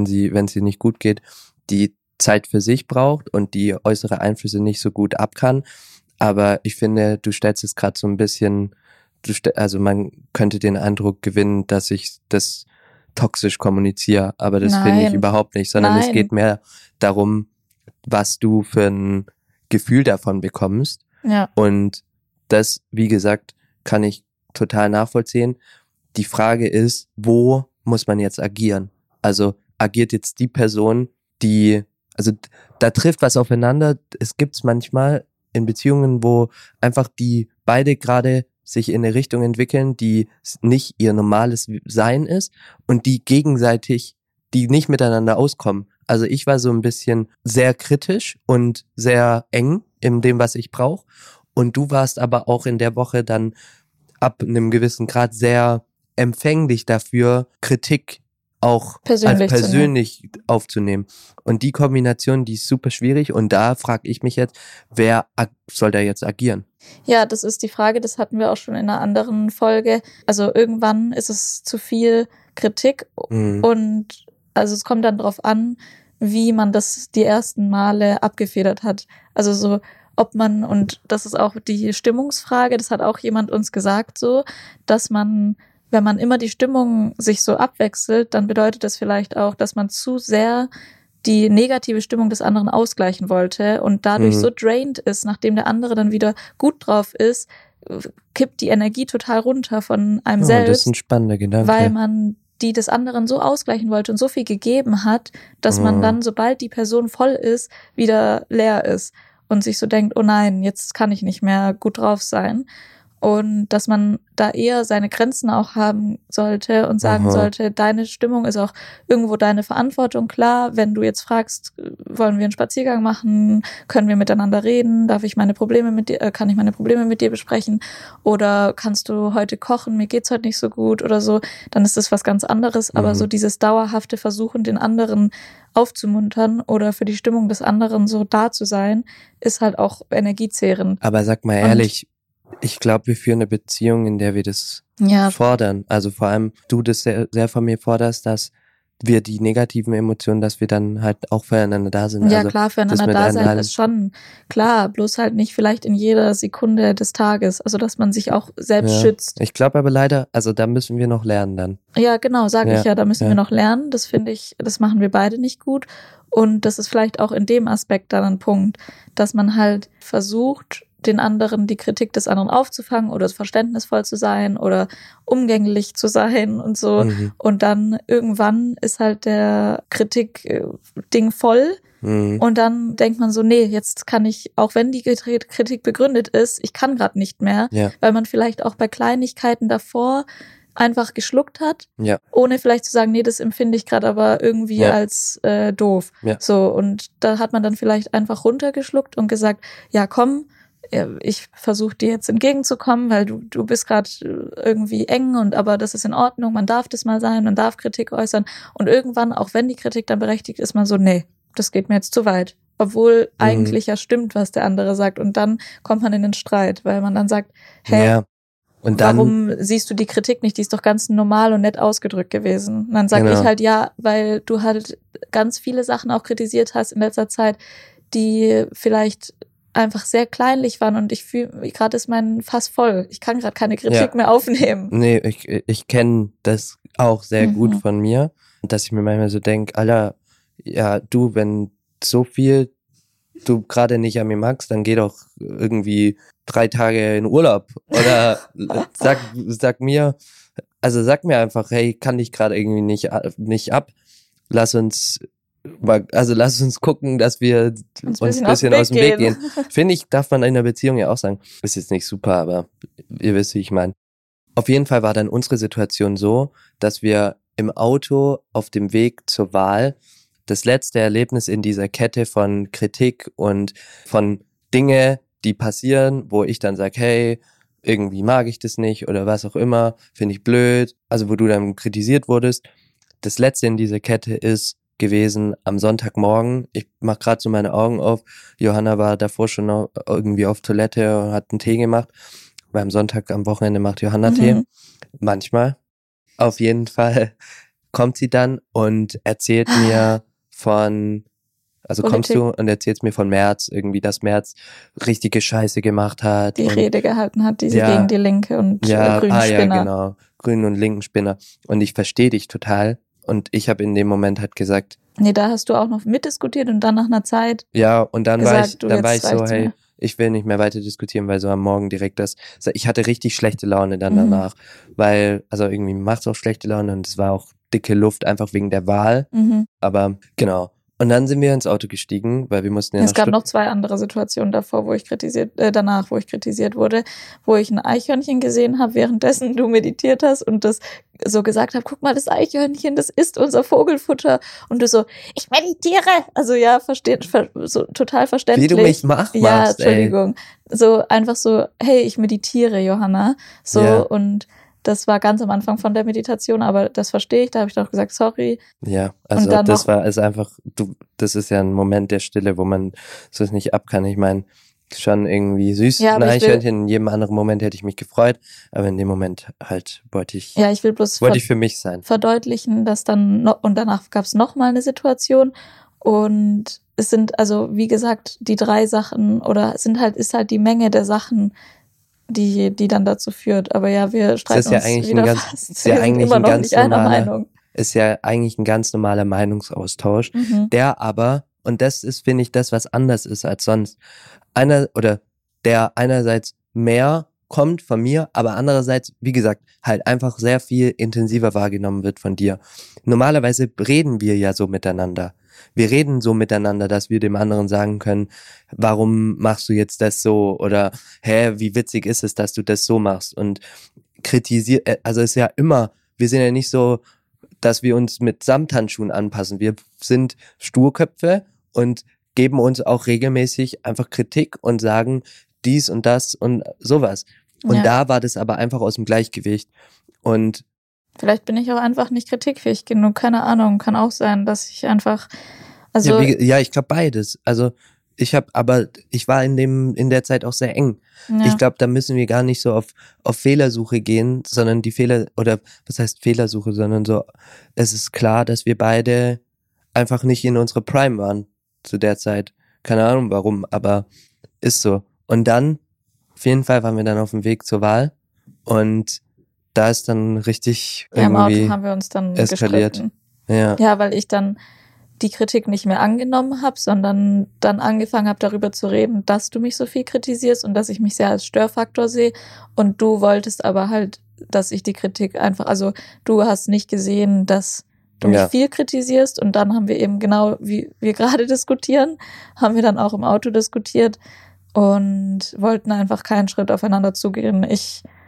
sie nicht gut geht, die Zeit für sich braucht und die äußere Einflüsse nicht so gut ab kann. Aber ich finde, du stellst es gerade so ein bisschen, also man könnte den Eindruck gewinnen, dass ich das toxisch kommuniziere, aber das finde ich überhaupt nicht, sondern es geht mehr darum, was du für ein Gefühl davon bekommst.
Ja.
Und das, wie gesagt, kann ich total nachvollziehen. Die Frage ist, wo muss man jetzt agieren? Also agiert jetzt die Person, also da trifft was aufeinander. Es gibt's manchmal in Beziehungen, wo einfach die beide gerade sich in eine Richtung entwickeln, die nicht ihr normales Sein ist und die gegenseitig, die nicht miteinander auskommen. Also ich war so ein bisschen sehr kritisch und sehr eng in dem, was ich brauche. Und du warst aber auch in der Woche dann ab einem gewissen Grad sehr empfänglich dafür, Kritik auch persönlich aufzunehmen. Und die Kombination, die ist super schwierig. Und da frage ich mich jetzt, wer soll da jetzt agieren?
Ja, das ist die Frage, das hatten wir auch schon in einer anderen Folge. Also irgendwann ist es zu viel Kritik und also es kommt dann drauf an, wie man das die ersten Male abgefedert hat. Also so, ob man, und das ist auch die Stimmungsfrage, das hat auch jemand uns gesagt so, dass man, wenn man immer die Stimmung sich so abwechselt, dann bedeutet das vielleicht auch, dass man zu sehr die negative Stimmung des anderen ausgleichen wollte und dadurch so drained ist, nachdem der andere dann wieder gut drauf ist, kippt die Energie total runter von einem selbst.
Das ist ein spannender Gedanke.
Weil man die des anderen so ausgleichen wollte und so viel gegeben hat, dass man dann, sobald die Person voll ist, wieder leer ist und sich so denkt, oh nein, jetzt kann ich nicht mehr gut drauf sein. Und dass man da eher seine Grenzen auch haben sollte und sagen sollte, deine Stimmung ist auch irgendwo deine Verantwortung. Klar, wenn du jetzt fragst, wollen wir einen Spaziergang machen, können wir miteinander reden, kann ich meine Probleme mit dir besprechen oder kannst du heute kochen, mir geht's heute nicht so gut oder so, dann ist das was ganz anderes. Aber so dieses dauerhafte Versuchen, den anderen aufzumuntern oder für die Stimmung des anderen so da zu sein, ist halt auch energiezehrend.
Aber sag mal ehrlich, ich glaube, wir führen eine Beziehung, in der wir das fordern. Also vor allem du das sehr, sehr von mir forderst, dass wir die negativen Emotionen, dass wir dann halt auch füreinander da sind.
Ja,
also
klar, füreinander da sein ist schon klar, bloß halt nicht vielleicht in jeder Sekunde des Tages. Also, dass man sich auch selbst schützt.
Ich glaube aber leider, also da müssen wir noch lernen dann.
Ja, genau, sage ich ja, da müssen wir noch lernen. Das finde ich, das machen wir beide nicht gut. Und das ist vielleicht auch in dem Aspekt dann ein Punkt, dass man halt versucht, den anderen, die Kritik des anderen aufzufangen oder verständnisvoll zu sein oder umgänglich zu sein und so. Und dann irgendwann ist halt der Kritik-Ding voll. Und dann denkt man so, nee, jetzt kann ich, auch wenn die Kritik begründet ist, ich kann gerade nicht mehr, weil man vielleicht auch bei Kleinigkeiten davor einfach geschluckt hat, ohne vielleicht zu sagen, nee, das empfinde ich gerade aber irgendwie als doof. So, und da hat man dann vielleicht einfach runtergeschluckt und gesagt, ja komm, ich versuche dir jetzt entgegenzukommen, weil du bist gerade irgendwie eng aber das ist in Ordnung, man darf das mal sein, man darf Kritik äußern und irgendwann, auch wenn die Kritik dann berechtigt ist, man so, nee, das geht mir jetzt zu weit. Obwohl eigentlich ja stimmt, was der andere sagt und dann kommt man in den Streit, weil man dann sagt, hey,
und dann,
warum siehst du die Kritik nicht? Die ist doch ganz normal und nett ausgedrückt gewesen. Und dann sage ich halt, ja, weil du halt ganz viele Sachen auch kritisiert hast in letzter Zeit, die vielleicht einfach sehr kleinlich waren und ich fühle, gerade ist mein Fass voll. Ich kann gerade keine Kritik mehr aufnehmen.
Nee, ich kenne das auch sehr gut von mir, dass ich mir manchmal so denke, Alter, ja, du, wenn so viel du gerade nicht an mir magst, dann geh doch irgendwie 3 Tage in Urlaub oder sag mir einfach, hey, kann ich gerade irgendwie nicht ab, lass uns gucken, dass wir uns ein bisschen aus dem Weg gehen. Finde ich, darf man in einer Beziehung ja auch sagen. Ist jetzt nicht super, aber ihr wisst, wie ich meine. Auf jeden Fall war dann unsere Situation so, dass wir im Auto auf dem Weg zur Wahl das letzte Erlebnis in dieser Kette von Kritik und von Dinge, die passieren, wo ich dann sage, hey, irgendwie mag ich das nicht oder was auch immer, finde ich blöd, also wo du dann kritisiert wurdest. Das letzte in dieser Kette ist gewesen am Sonntagmorgen. Ich mache gerade so meine Augen auf. Johanna war davor schon noch irgendwie auf Toilette und hat einen Tee gemacht. Weil am Sonntag am Wochenende macht Johanna Tee. Manchmal. Auf jeden Fall kommt sie dann und erzählt mir von, also
Politik.
kommst du und erzählst mir von Merz, irgendwie, dass Merz richtige Scheiße gemacht hat.
Die
und
Rede gehalten hat, die sie gegen die Linke und grünen Spinner.
Ja, genau. Grünen und linken Spinner. Und ich verstehe dich total. Und ich habe in dem Moment halt gesagt,
nee, da hast du auch noch mitdiskutiert und dann nach einer Zeit
ja, und dann
gesagt,
war ich so, hey, ich will nicht mehr weiter diskutieren, weil so am Morgen direkt ich hatte richtig schlechte Laune dann danach, weil, also irgendwie macht's auch schlechte Laune und es war auch dicke Luft, einfach wegen der Wahl, aber genau. Und dann sind wir ins Auto gestiegen, weil wir mussten ja
es gab noch 2 andere Situationen davor, wo ich kritisiert wurde, wo ich ein Eichhörnchen gesehen habe, währenddessen du meditiert hast und das so gesagt habe, guck mal, das Eichhörnchen, das ist unser Vogelfutter. Und du so, ich meditiere. Also ja, so total verständlich.
Wie du mich machst,
ja, Entschuldigung. Ey. So einfach so, hey, ich meditiere, Johanna. So und das war ganz am Anfang von der Meditation, aber das verstehe ich, da habe ich doch gesagt, sorry.
Ja, also das ist einfach, das ist ja ein Moment der Stille, wo man so es nicht ab kann. Ich meine, schon irgendwie süß, ein Eichhörnchen, in jedem anderen Moment hätte ich mich gefreut, aber in dem Moment halt wollte ich für mich sein.
Verdeutlichen, dass dann noch, und danach gab es nochmal eine Situation und es sind also, wie gesagt, die 3 Sachen oder ist halt die Menge der Sachen, die dann dazu führt. Aber ja, wir streiten uns wieder fast.
Ist ja eigentlich ein ganz normaler Meinungsaustausch, der aber, und das ist, finde ich, das, was anders ist als sonst, der einerseits mehr kommt von mir, aber andererseits, wie gesagt, halt einfach sehr viel intensiver wahrgenommen wird von dir. Normalerweise reden wir ja so miteinander. Wir reden so miteinander, dass wir dem anderen sagen können, warum machst du jetzt das so? Oder, wie witzig ist es, dass du das so machst? Und also ist ja immer, wir sind ja nicht so, dass wir uns mit Samthandschuhen anpassen. Wir sind Sturköpfe und geben uns auch regelmäßig einfach Kritik und sagen dies und das und sowas. Und da war das aber einfach aus dem Gleichgewicht. Und
vielleicht bin ich auch einfach nicht kritikfähig genug, keine Ahnung, kann auch sein, dass ich einfach, also.
Ja, ich glaube beides. Also ich war in der Zeit auch sehr eng. Ja. Ich glaube, da müssen wir gar nicht so auf Fehlersuche gehen, sondern was heißt Fehlersuche, sondern so, es ist klar, dass wir beide einfach nicht in unserer Prime waren zu der Zeit. Keine Ahnung warum, aber ist so. Und dann, auf jeden Fall waren wir dann auf dem Weg zur Wahl und da ist dann richtig irgendwie
im Auto haben wir uns dann
eskaliert.
Gestritten.
Ja,
weil ich dann die Kritik nicht mehr angenommen habe, sondern dann angefangen habe, darüber zu reden, dass du mich so viel kritisierst und dass ich mich sehr als Störfaktor sehe. Und du wolltest aber halt, dass ich die Kritik einfach, also du hast nicht gesehen, dass du mich viel kritisierst. Und dann haben wir eben genau, wie wir gerade diskutieren, haben wir dann auch im Auto diskutiert und wollten einfach keinen Schritt aufeinander zugehen. Ich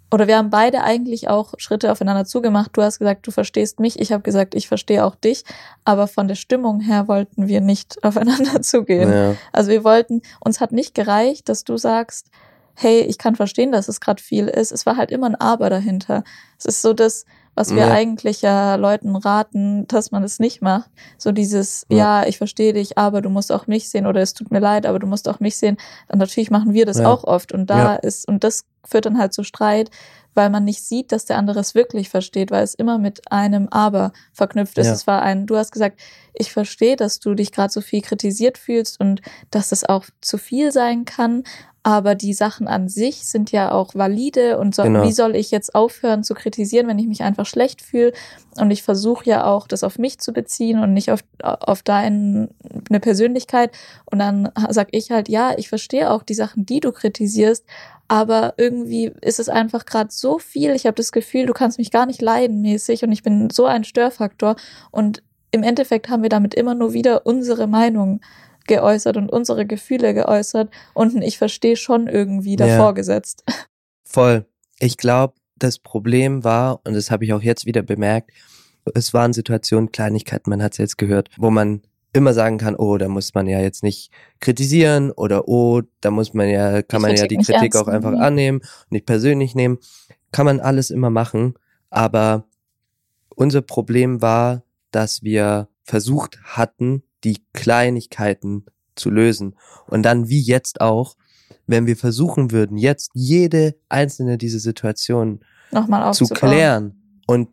oder wir haben beide eigentlich auch Schritte aufeinander zugemacht. Du hast gesagt, du verstehst mich. Ich habe gesagt, ich verstehe auch dich. Aber von der Stimmung her wollten wir nicht aufeinander zugehen.
Ja.
Also uns hat nicht gereicht, dass du sagst, hey, ich kann verstehen, dass es gerade viel ist. Es war halt immer ein Aber dahinter. Es ist so das, was wir eigentlich ja Leuten raten, dass man es nicht macht. So dieses, ja, ich verstehe dich, aber du musst auch mich sehen, oder es tut mir leid, aber du musst auch mich sehen. Und natürlich machen wir das auch oft. Und und das führt dann halt zu Streit, weil man nicht sieht, dass der andere es wirklich versteht, weil es immer mit einem Aber verknüpft ist.
Ja.
Es war du hast gesagt, ich verstehe, dass du dich gerade so viel kritisiert fühlst und dass es auch zu viel sein kann. Aber die Sachen an sich sind ja auch valide und wie soll ich jetzt aufhören zu kritisieren, wenn ich mich einfach schlecht fühle? Und ich versuche ja auch, das auf mich zu beziehen und nicht auf deine Persönlichkeit. Und dann sag ich halt, ja, ich verstehe auch die Sachen, die du kritisierst, aber irgendwie ist es einfach gerade so viel. Ich habe das Gefühl, du kannst mich gar nicht leiden mäßig und ich bin so ein Störfaktor. Und im Endeffekt haben wir damit immer nur wieder unsere Meinung geäußert und unsere Gefühle geäußert und ich verstehe schon irgendwie davor gesetzt.
Voll. Ich glaube, das Problem war, und das habe ich auch jetzt wieder bemerkt, es waren Situationen, Kleinigkeiten, man hat es jetzt gehört, wo man immer sagen kann, oh, da muss man ja jetzt nicht kritisieren oder oh, da kann man ja die Kritik auch einfach annehmen und nicht persönlich nehmen. Kann man alles immer machen, aber unser Problem war, dass wir versucht hatten, die Kleinigkeiten zu lösen. Und dann wie jetzt auch, wenn wir versuchen würden, jetzt jede einzelne dieser Situationen
nochmal
zu klären und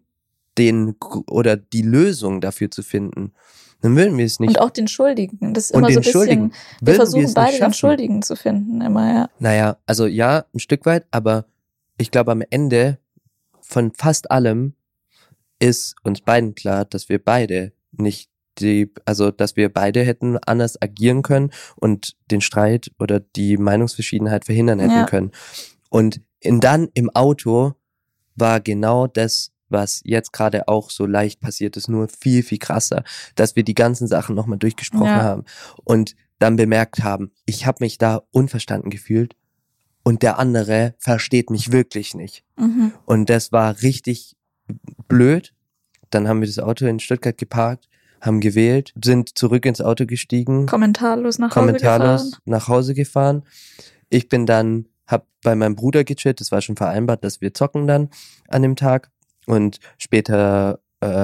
die Lösung dafür zu finden, dann würden wir es nicht.
Und auch den Schuldigen. Das ist immer so ein bisschen, wir versuchen beide den Schuldigen zu finden, immer, ja.
Naja, also ja, ein Stück weit, aber ich glaube am Ende von fast allem ist uns beiden klar, dass wir beide nicht dass wir beide hätten anders agieren können und den Streit oder die Meinungsverschiedenheit verhindern hätten können. Und dann im Auto war genau das, was jetzt gerade auch so leicht passiert ist, nur viel, viel krasser, dass wir die ganzen Sachen nochmal durchgesprochen haben und dann bemerkt haben, ich habe mich da unverstanden gefühlt und der andere versteht mich wirklich nicht.
Mhm.
Und das war richtig blöd. Dann haben wir das Auto in Stuttgart geparkt, haben gewählt, sind zurück ins Auto gestiegen.
Kommentarlos nach
Hause gefahren. Ich bin dann, hab bei meinem Bruder gechillt, das war schon vereinbart, dass wir zocken dann an dem Tag und später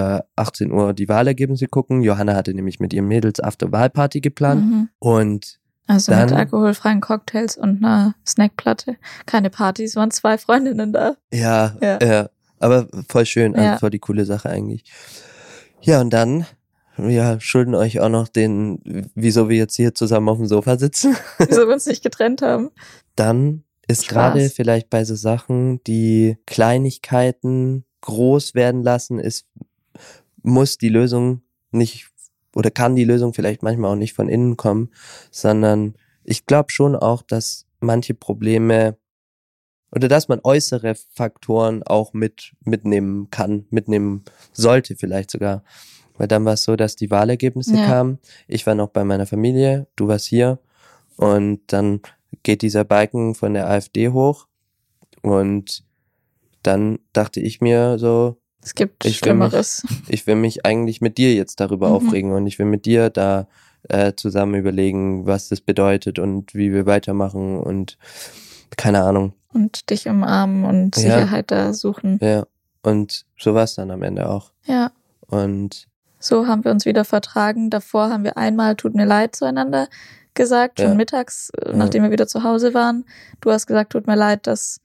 18 Uhr die Wahlergebnisse gucken. Johanna hatte nämlich mit ihren Mädels After-Wahlparty geplant und
also
dann,
mit alkoholfreien Cocktails und einer Snackplatte. Keine Partys, waren 2 Freundinnen da.
Ja, aber voll schön, also voll die coole Sache eigentlich. Ja, und dann schulden euch auch noch wieso wir jetzt hier zusammen auf dem Sofa sitzen.
Wieso wir uns nicht getrennt haben.
Dann ist gerade vielleicht bei so Sachen, die Kleinigkeiten groß werden lassen, muss die Lösung nicht oder kann die Lösung vielleicht manchmal auch nicht von innen kommen, sondern ich glaube schon auch, dass manche Probleme oder dass man äußere Faktoren auch mitnehmen sollte vielleicht sogar. Weil dann war es so, dass die Wahlergebnisse kamen. Ich war noch bei meiner Familie, du warst hier. Und dann geht dieser Balken von der AfD hoch. Und dann dachte ich mir so,
es gibt Schlimmeres.
Ich will mich eigentlich mit dir jetzt darüber aufregen. Und ich will mit dir da zusammen überlegen, was das bedeutet und wie wir weitermachen und keine Ahnung.
Und dich umarmen und Sicherheit da suchen.
Ja, und so war es dann am Ende auch.
Ja.
Und
so haben wir uns wieder vertragen. Davor haben wir einmal tut mir leid zueinander gesagt, schon mittags, nachdem wir wieder zu Hause waren. Du hast gesagt, tut mir leid, dass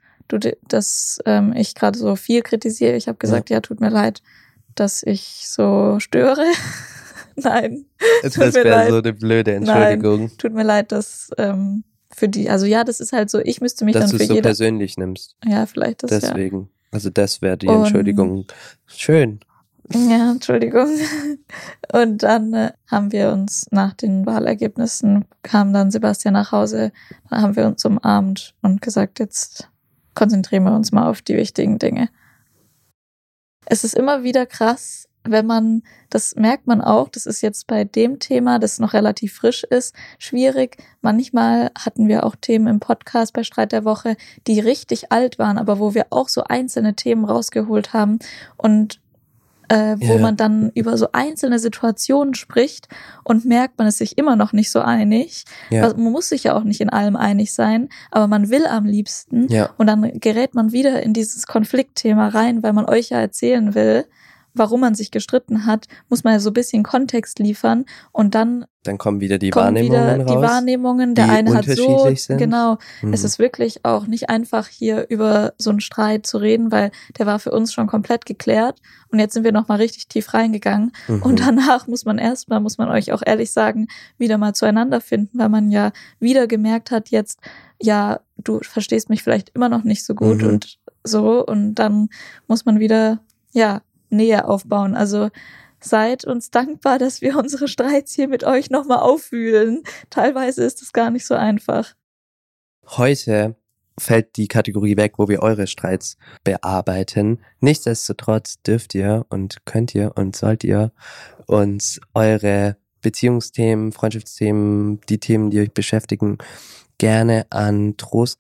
ich gerade so viel kritisiere. Ich habe gesagt, tut mir leid, dass ich so störe. Nein.
Das wäre so eine blöde Entschuldigung.
Nein, tut mir leid, dass für die, also das ist halt so, ich müsste mich
dass
dann für
so persönlich nimmst.
Ja, vielleicht das
deswegen. Also das wäre die Entschuldigung. Schön.
Ja, Entschuldigung. Und dann haben wir uns nach den Wahlergebnissen, kam dann Sebastian nach Hause, dann haben wir uns umarmt und gesagt, jetzt konzentrieren wir uns mal auf die wichtigen Dinge. Es ist immer wieder krass, wenn man, das merkt man auch, das ist jetzt bei dem Thema, das noch relativ frisch ist, schwierig. Manchmal hatten wir auch Themen im Podcast bei Streit der Woche, die richtig alt waren, aber wo wir auch so einzelne Themen rausgeholt haben und wo man dann über so einzelne Situationen spricht und merkt, man ist sich immer noch nicht so einig.
Ja.
Man muss sich ja auch nicht in allem einig sein, aber man will am liebsten.
Ja.
Und dann gerät man wieder in dieses Konfliktthema rein, weil man euch ja erzählen will, warum man sich gestritten hat, muss man ja so ein bisschen Kontext liefern und dann
kommen wieder die
kommen
Wahrnehmungen
wieder die
raus,
Wahrnehmungen. Der
die
eine hat so,
unterschiedlich sind.
genau.
Mhm.
Es ist wirklich auch nicht einfach, hier über so einen Streit zu reden, weil der war für uns schon komplett geklärt und jetzt sind wir nochmal richtig tief reingegangen und danach muss man euch auch ehrlich sagen, wieder mal zueinander finden, weil man ja wieder gemerkt hat jetzt, ja, du verstehst mich vielleicht immer noch nicht so gut und so und dann muss man wieder, ja, Nähe aufbauen. Also seid uns dankbar, dass wir unsere Streits hier mit euch nochmal aufwühlen. Teilweise ist es gar nicht so einfach.
Heute fällt die Kategorie weg, wo wir eure Streits bearbeiten. Nichtsdestotrotz dürft ihr und könnt ihr und sollt ihr uns eure Beziehungsthemen, Freundschaftsthemen, die Themen, die euch beschäftigen, gerne an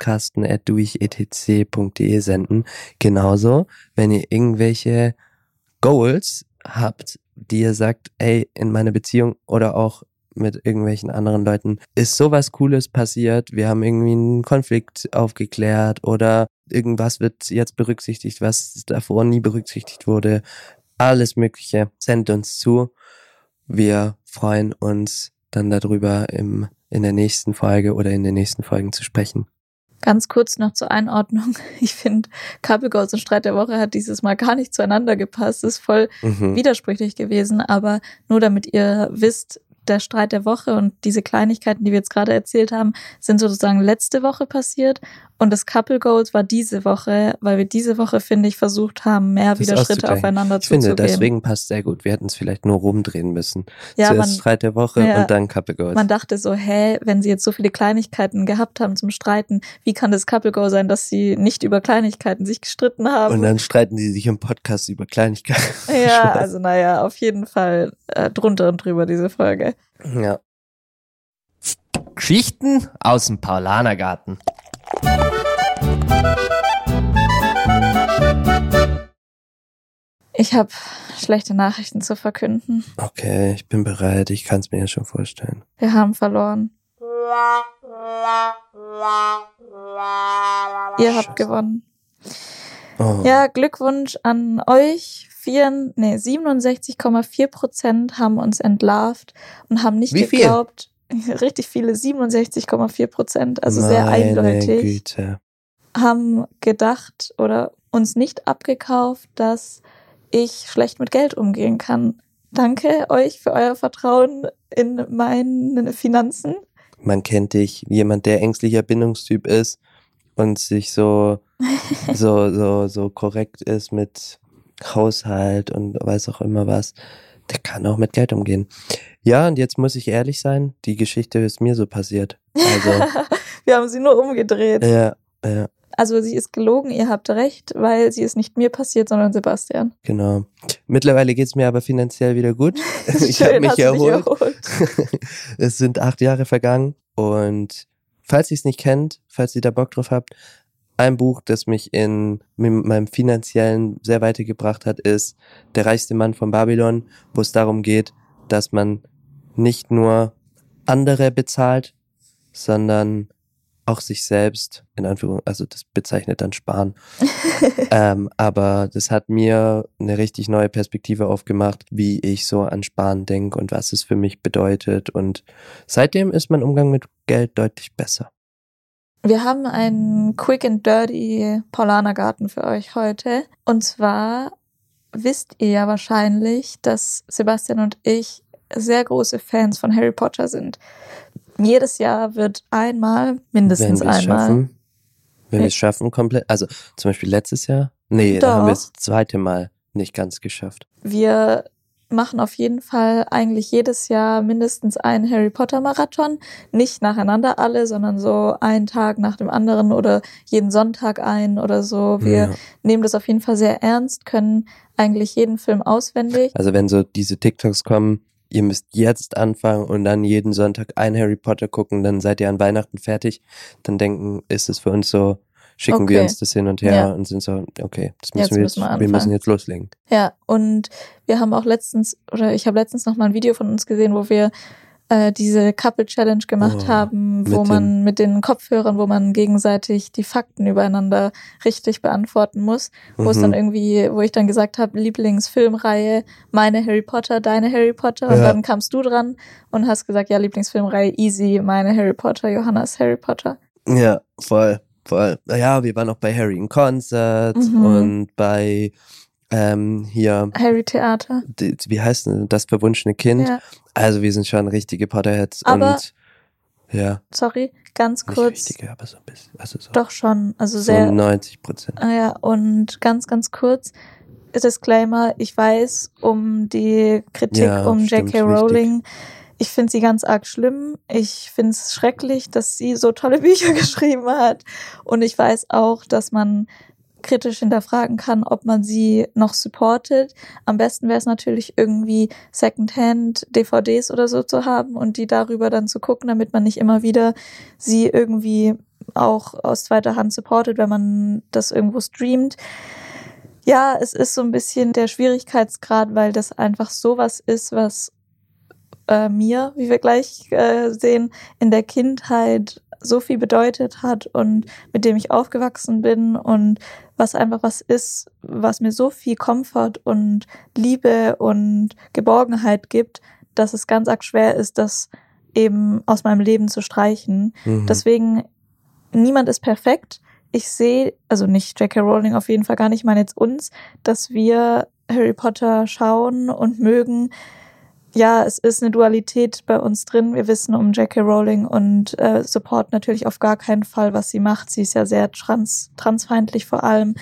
trostkasten@duichetc.de senden. Genauso, wenn ihr irgendwelche Goals habt, die ihr sagt, ey, in meiner Beziehung oder auch mit irgendwelchen anderen Leuten ist sowas Cooles passiert, wir haben irgendwie einen Konflikt aufgeklärt oder irgendwas wird jetzt berücksichtigt, was davor nie berücksichtigt wurde. Alles Mögliche, sendet uns zu. Wir freuen uns dann darüber in der nächsten Folge oder in den nächsten Folgen zu sprechen.
Ganz kurz noch zur Einordnung. Ich finde, Couple Goals und Streit der Woche hat dieses Mal gar nicht zueinander gepasst. Ist voll widersprüchlich gewesen, aber nur damit ihr wisst, der Streit der Woche und diese Kleinigkeiten, die wir jetzt gerade erzählt haben, sind sozusagen letzte Woche passiert und das Couple Goals war diese Woche, weil wir diese Woche, finde ich, versucht haben, mehr wieder Schritte aufeinander zuzugehen.
Ich finde, deswegen passt sehr gut. Wir hätten es vielleicht nur rumdrehen müssen.
Ja,
zuerst Streit der Woche und dann Couple Goals.
Man dachte so, wenn sie jetzt so viele Kleinigkeiten gehabt haben zum Streiten, wie kann das Couple Goal sein, dass sie nicht über Kleinigkeiten sich gestritten haben?
Und dann streiten die sich im Podcast über Kleinigkeiten.
Ja, also auf jeden Fall drunter und drüber diese Folge.
Ja. Geschichten aus dem Paulanergarten.
Ich habe schlechte Nachrichten zu verkünden.
Okay, ich bin bereit. Ich kann es mir ja schon vorstellen.
Wir haben verloren. Ihr habt gewonnen.
Oh.
Ja, Glückwunsch an euch. 67,4% haben uns entlarvt und haben nicht geglaubt. Richtig viele, 67,4%, also sehr eindeutig.
Güte.
Haben gedacht oder uns nicht abgekauft, dass ich schlecht mit Geld umgehen kann. Danke euch für euer Vertrauen in meine Finanzen.
Man kennt dich, jemand, der ängstlicher Bindungstyp ist und sich so korrekt ist mit Haushalt und weiß auch immer was, der kann auch mit Geld umgehen. Ja, und jetzt muss ich ehrlich sein, die Geschichte ist mir so passiert. Also,
wir haben sie nur umgedreht.
Ja.
Also sie ist gelogen, ihr habt recht, weil sie ist nicht mir passiert, sondern Sebastian.
Genau. Mittlerweile geht's mir aber finanziell wieder gut. Ich habe mich erholt. Es sind 8 Jahre vergangen und falls ihr es nicht kennt, falls ihr da Bock drauf habt, ein Buch, das mich in meinem Finanziellen sehr weitergebracht hat, ist Der reichste Mann von Babylon, wo es darum geht, dass man nicht nur andere bezahlt, sondern auch sich selbst, in Anführung, also das bezeichnet dann Sparen. Aber das hat mir eine richtig neue Perspektive aufgemacht, wie ich so an Sparen denke und was es für mich bedeutet. Und seitdem ist mein Umgang mit Geld deutlich besser.
Wir haben einen Quick and Dirty Paulanergarten für euch heute. Und zwar wisst ihr ja wahrscheinlich, dass Sebastian und ich sehr große Fans von Harry Potter sind. Jedes Jahr wird mindestens einmal.
Wenn wir es schaffen, komplett. Also zum Beispiel letztes Jahr. Nee, da haben wir es das zweite Mal nicht ganz geschafft.
Wir machen auf jeden Fall eigentlich jedes Jahr mindestens einen Harry Potter Marathon. Nicht nacheinander alle, sondern so einen Tag nach dem anderen oder jeden Sonntag ein oder so. Wir nehmen das auf jeden Fall sehr ernst, können eigentlich jeden Film auswendig.
Also wenn so diese TikToks kommen, ihr müsst jetzt anfangen und dann jeden Sonntag ein Harry Potter gucken, dann seid ihr an Weihnachten fertig, dann ist es für uns so, schicken wir uns das hin und her und sind so, okay, wir müssen jetzt loslegen.
Ja, und wir haben auch ich habe letztens noch mal ein Video von uns gesehen, wo wir diese Couple Challenge gemacht haben, wo man mit den Kopfhörern, wo man gegenseitig die Fakten übereinander richtig beantworten muss, wo es dann irgendwie, wo ich dann gesagt habe, Lieblingsfilmreihe, meine Harry Potter, deine Harry Potter, und dann kamst du dran und hast gesagt, ja, Lieblingsfilmreihe easy, meine Harry Potter, Johannas Harry Potter.
Ja, voll. Ja, wir waren auch bei Harry in Concert und bei hier
Harry Theater.
Wie heißt denn das verwunschene Kind? Ja. Also wir sind schon richtige Potterheads.
Aber,
und ja.
Sorry, ganz kurz.
Nicht richtige, aber so ein bisschen. Also so,
doch schon, also sehr.
So 90%.
Ja, und ganz kurz, Disclaimer, ich weiß um die Kritik um J.K. Rowling. Wichtig. Ich finde sie ganz arg schlimm. Ich finde es schrecklich, dass sie so tolle Bücher geschrieben hat. Und ich weiß auch, dass man kritisch hinterfragen kann, ob man sie noch supportet. Am besten wäre es natürlich irgendwie Secondhand DVDs oder so zu haben und die darüber dann zu gucken, damit man nicht immer wieder sie irgendwie auch aus zweiter Hand supportet, wenn man das irgendwo streamt. Ja, es ist so ein bisschen der Schwierigkeitsgrad, weil das einfach sowas ist, was mir, wie wir gleich sehen, in der Kindheit so viel bedeutet hat und mit dem ich aufgewachsen bin und was einfach was ist, was mir so viel Komfort und Liebe und Geborgenheit gibt, dass es ganz arg schwer ist, das eben aus meinem Leben zu streichen. Deswegen, niemand ist perfekt. Ich sehe, also nicht J.K. Rowling auf jeden Fall gar nicht, ich meine jetzt uns, dass wir Harry Potter schauen und mögen. Ja, es ist eine Dualität bei uns drin. Wir wissen um J.K. Rowling und Support natürlich auf gar keinen Fall, was sie macht. Sie ist ja sehr transfeindlich vor allem.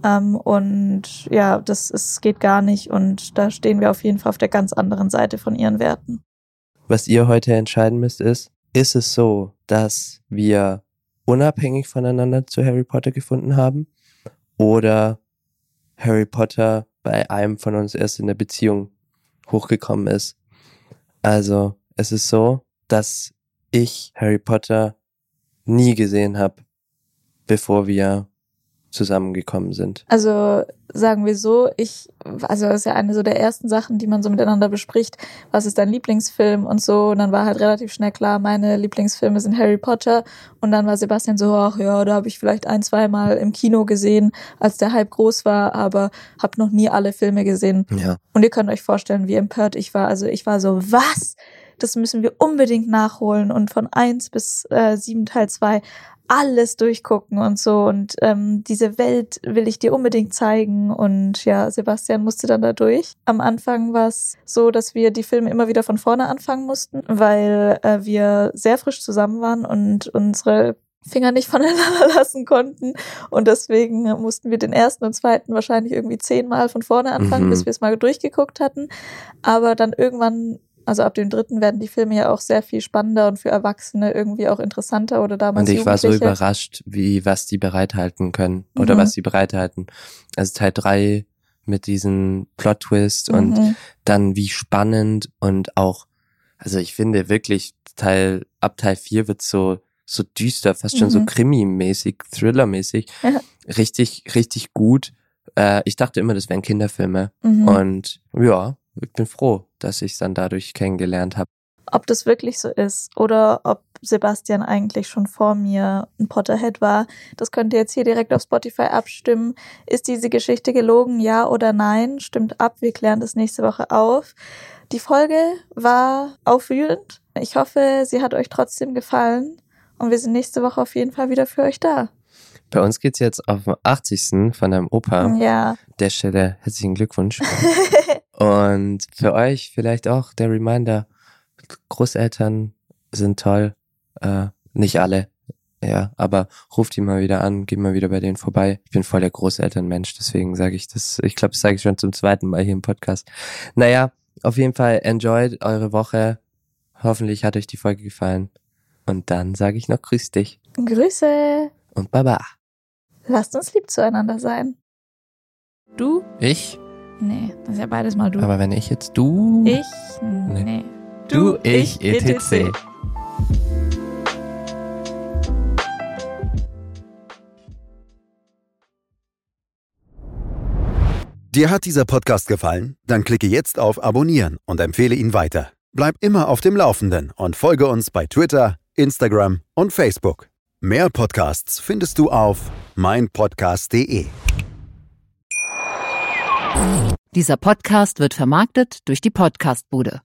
Und ja, geht gar nicht. Und da stehen wir auf jeden Fall auf der ganz anderen Seite von ihren Werten.
Was ihr heute entscheiden müsst ist es so, dass wir unabhängig voneinander zu Harry Potter gefunden haben oder Harry Potter bei einem von uns erst in der Beziehung hochgekommen ist. Also es ist so, dass ich Harry Potter nie gesehen habe, bevor wir zusammengekommen sind.
Also sagen wir so, das ist ja eine so der ersten Sachen, die man so miteinander bespricht, was ist dein Lieblingsfilm und so, und dann war halt relativ schnell klar, meine Lieblingsfilme sind Harry Potter, und dann war Sebastian so, ach ja, da habe ich vielleicht 1-2 Mal im Kino gesehen, als der Hype groß war, aber habe noch nie alle Filme gesehen.
Ja.
Und ihr könnt euch vorstellen, wie empört ich war. Also ich war so, was? Das müssen wir unbedingt nachholen und von 1 bis 7 Teil 2 alles durchgucken und so, und diese Welt will ich dir unbedingt zeigen. Und ja, Sebastian musste dann da durch. Am Anfang war es so, dass wir die Filme immer wieder von vorne anfangen mussten, weil wir sehr frisch zusammen waren und unsere Finger nicht voneinander lassen konnten, und deswegen mussten wir den ersten und zweiten wahrscheinlich irgendwie 10-mal von vorne anfangen, bis wir es mal durchgeguckt hatten. Aber dann irgendwann, also ab dem 3. werden die Filme ja auch sehr viel spannender und für Erwachsene irgendwie auch interessanter oder damals
Jugendliche. Und ich war so überrascht, was die bereithalten können oder was sie bereithalten. Also Teil 3 mit diesem Plot-Twist und dann wie spannend und auch, also ich finde wirklich, ab Teil 4 wird so düster, fast schon so Krimi-mäßig, Thriller-mäßig. Ja. Richtig, richtig gut. Ich dachte immer, das wären Kinderfilme. Und ja, ich bin froh, dass ich es dann dadurch kennengelernt habe.
Ob das wirklich so ist oder ob Sebastian eigentlich schon vor mir ein Potterhead war, das könnt ihr jetzt hier direkt auf Spotify abstimmen. Ist diese Geschichte gelogen, ja oder nein? Stimmt ab, wir klären das nächste Woche auf. Die Folge war aufwühlend. Ich hoffe, sie hat euch trotzdem gefallen und wir sind nächste Woche auf jeden Fall wieder für euch da.
Bei uns geht's jetzt auf den 80. von deinem Opa.
Ja.
Der Stelle herzlichen Glückwunsch. Und für euch vielleicht auch der Reminder, Großeltern sind toll, nicht alle, ja, aber ruft die mal wieder an, geht mal wieder bei denen vorbei. Ich bin voll der Großelternmensch, deswegen sage ich das, ich glaube, das sage ich schon zum 2. Mal hier im Podcast. Naja, Auf jeden Fall enjoyt eure Woche. Hoffentlich hat euch die Folge gefallen. Und dann sage ich noch grüß dich.
Grüße.
Und Baba.
Lasst uns lieb zueinander sein. Du?
Ich?
Nee, das ist ja beides mal du.
Aber wenn ich jetzt du...
Ich? Nee.
Du, ich, etc.
Dir hat dieser Podcast gefallen? Dann klicke jetzt auf Abonnieren und empfehle ihn weiter. Bleib immer auf dem Laufenden und folge uns bei Twitter, Instagram und Facebook. Mehr Podcasts findest du auf meinpodcast.de.
Dieser Podcast wird vermarktet durch die Podcast-Bude.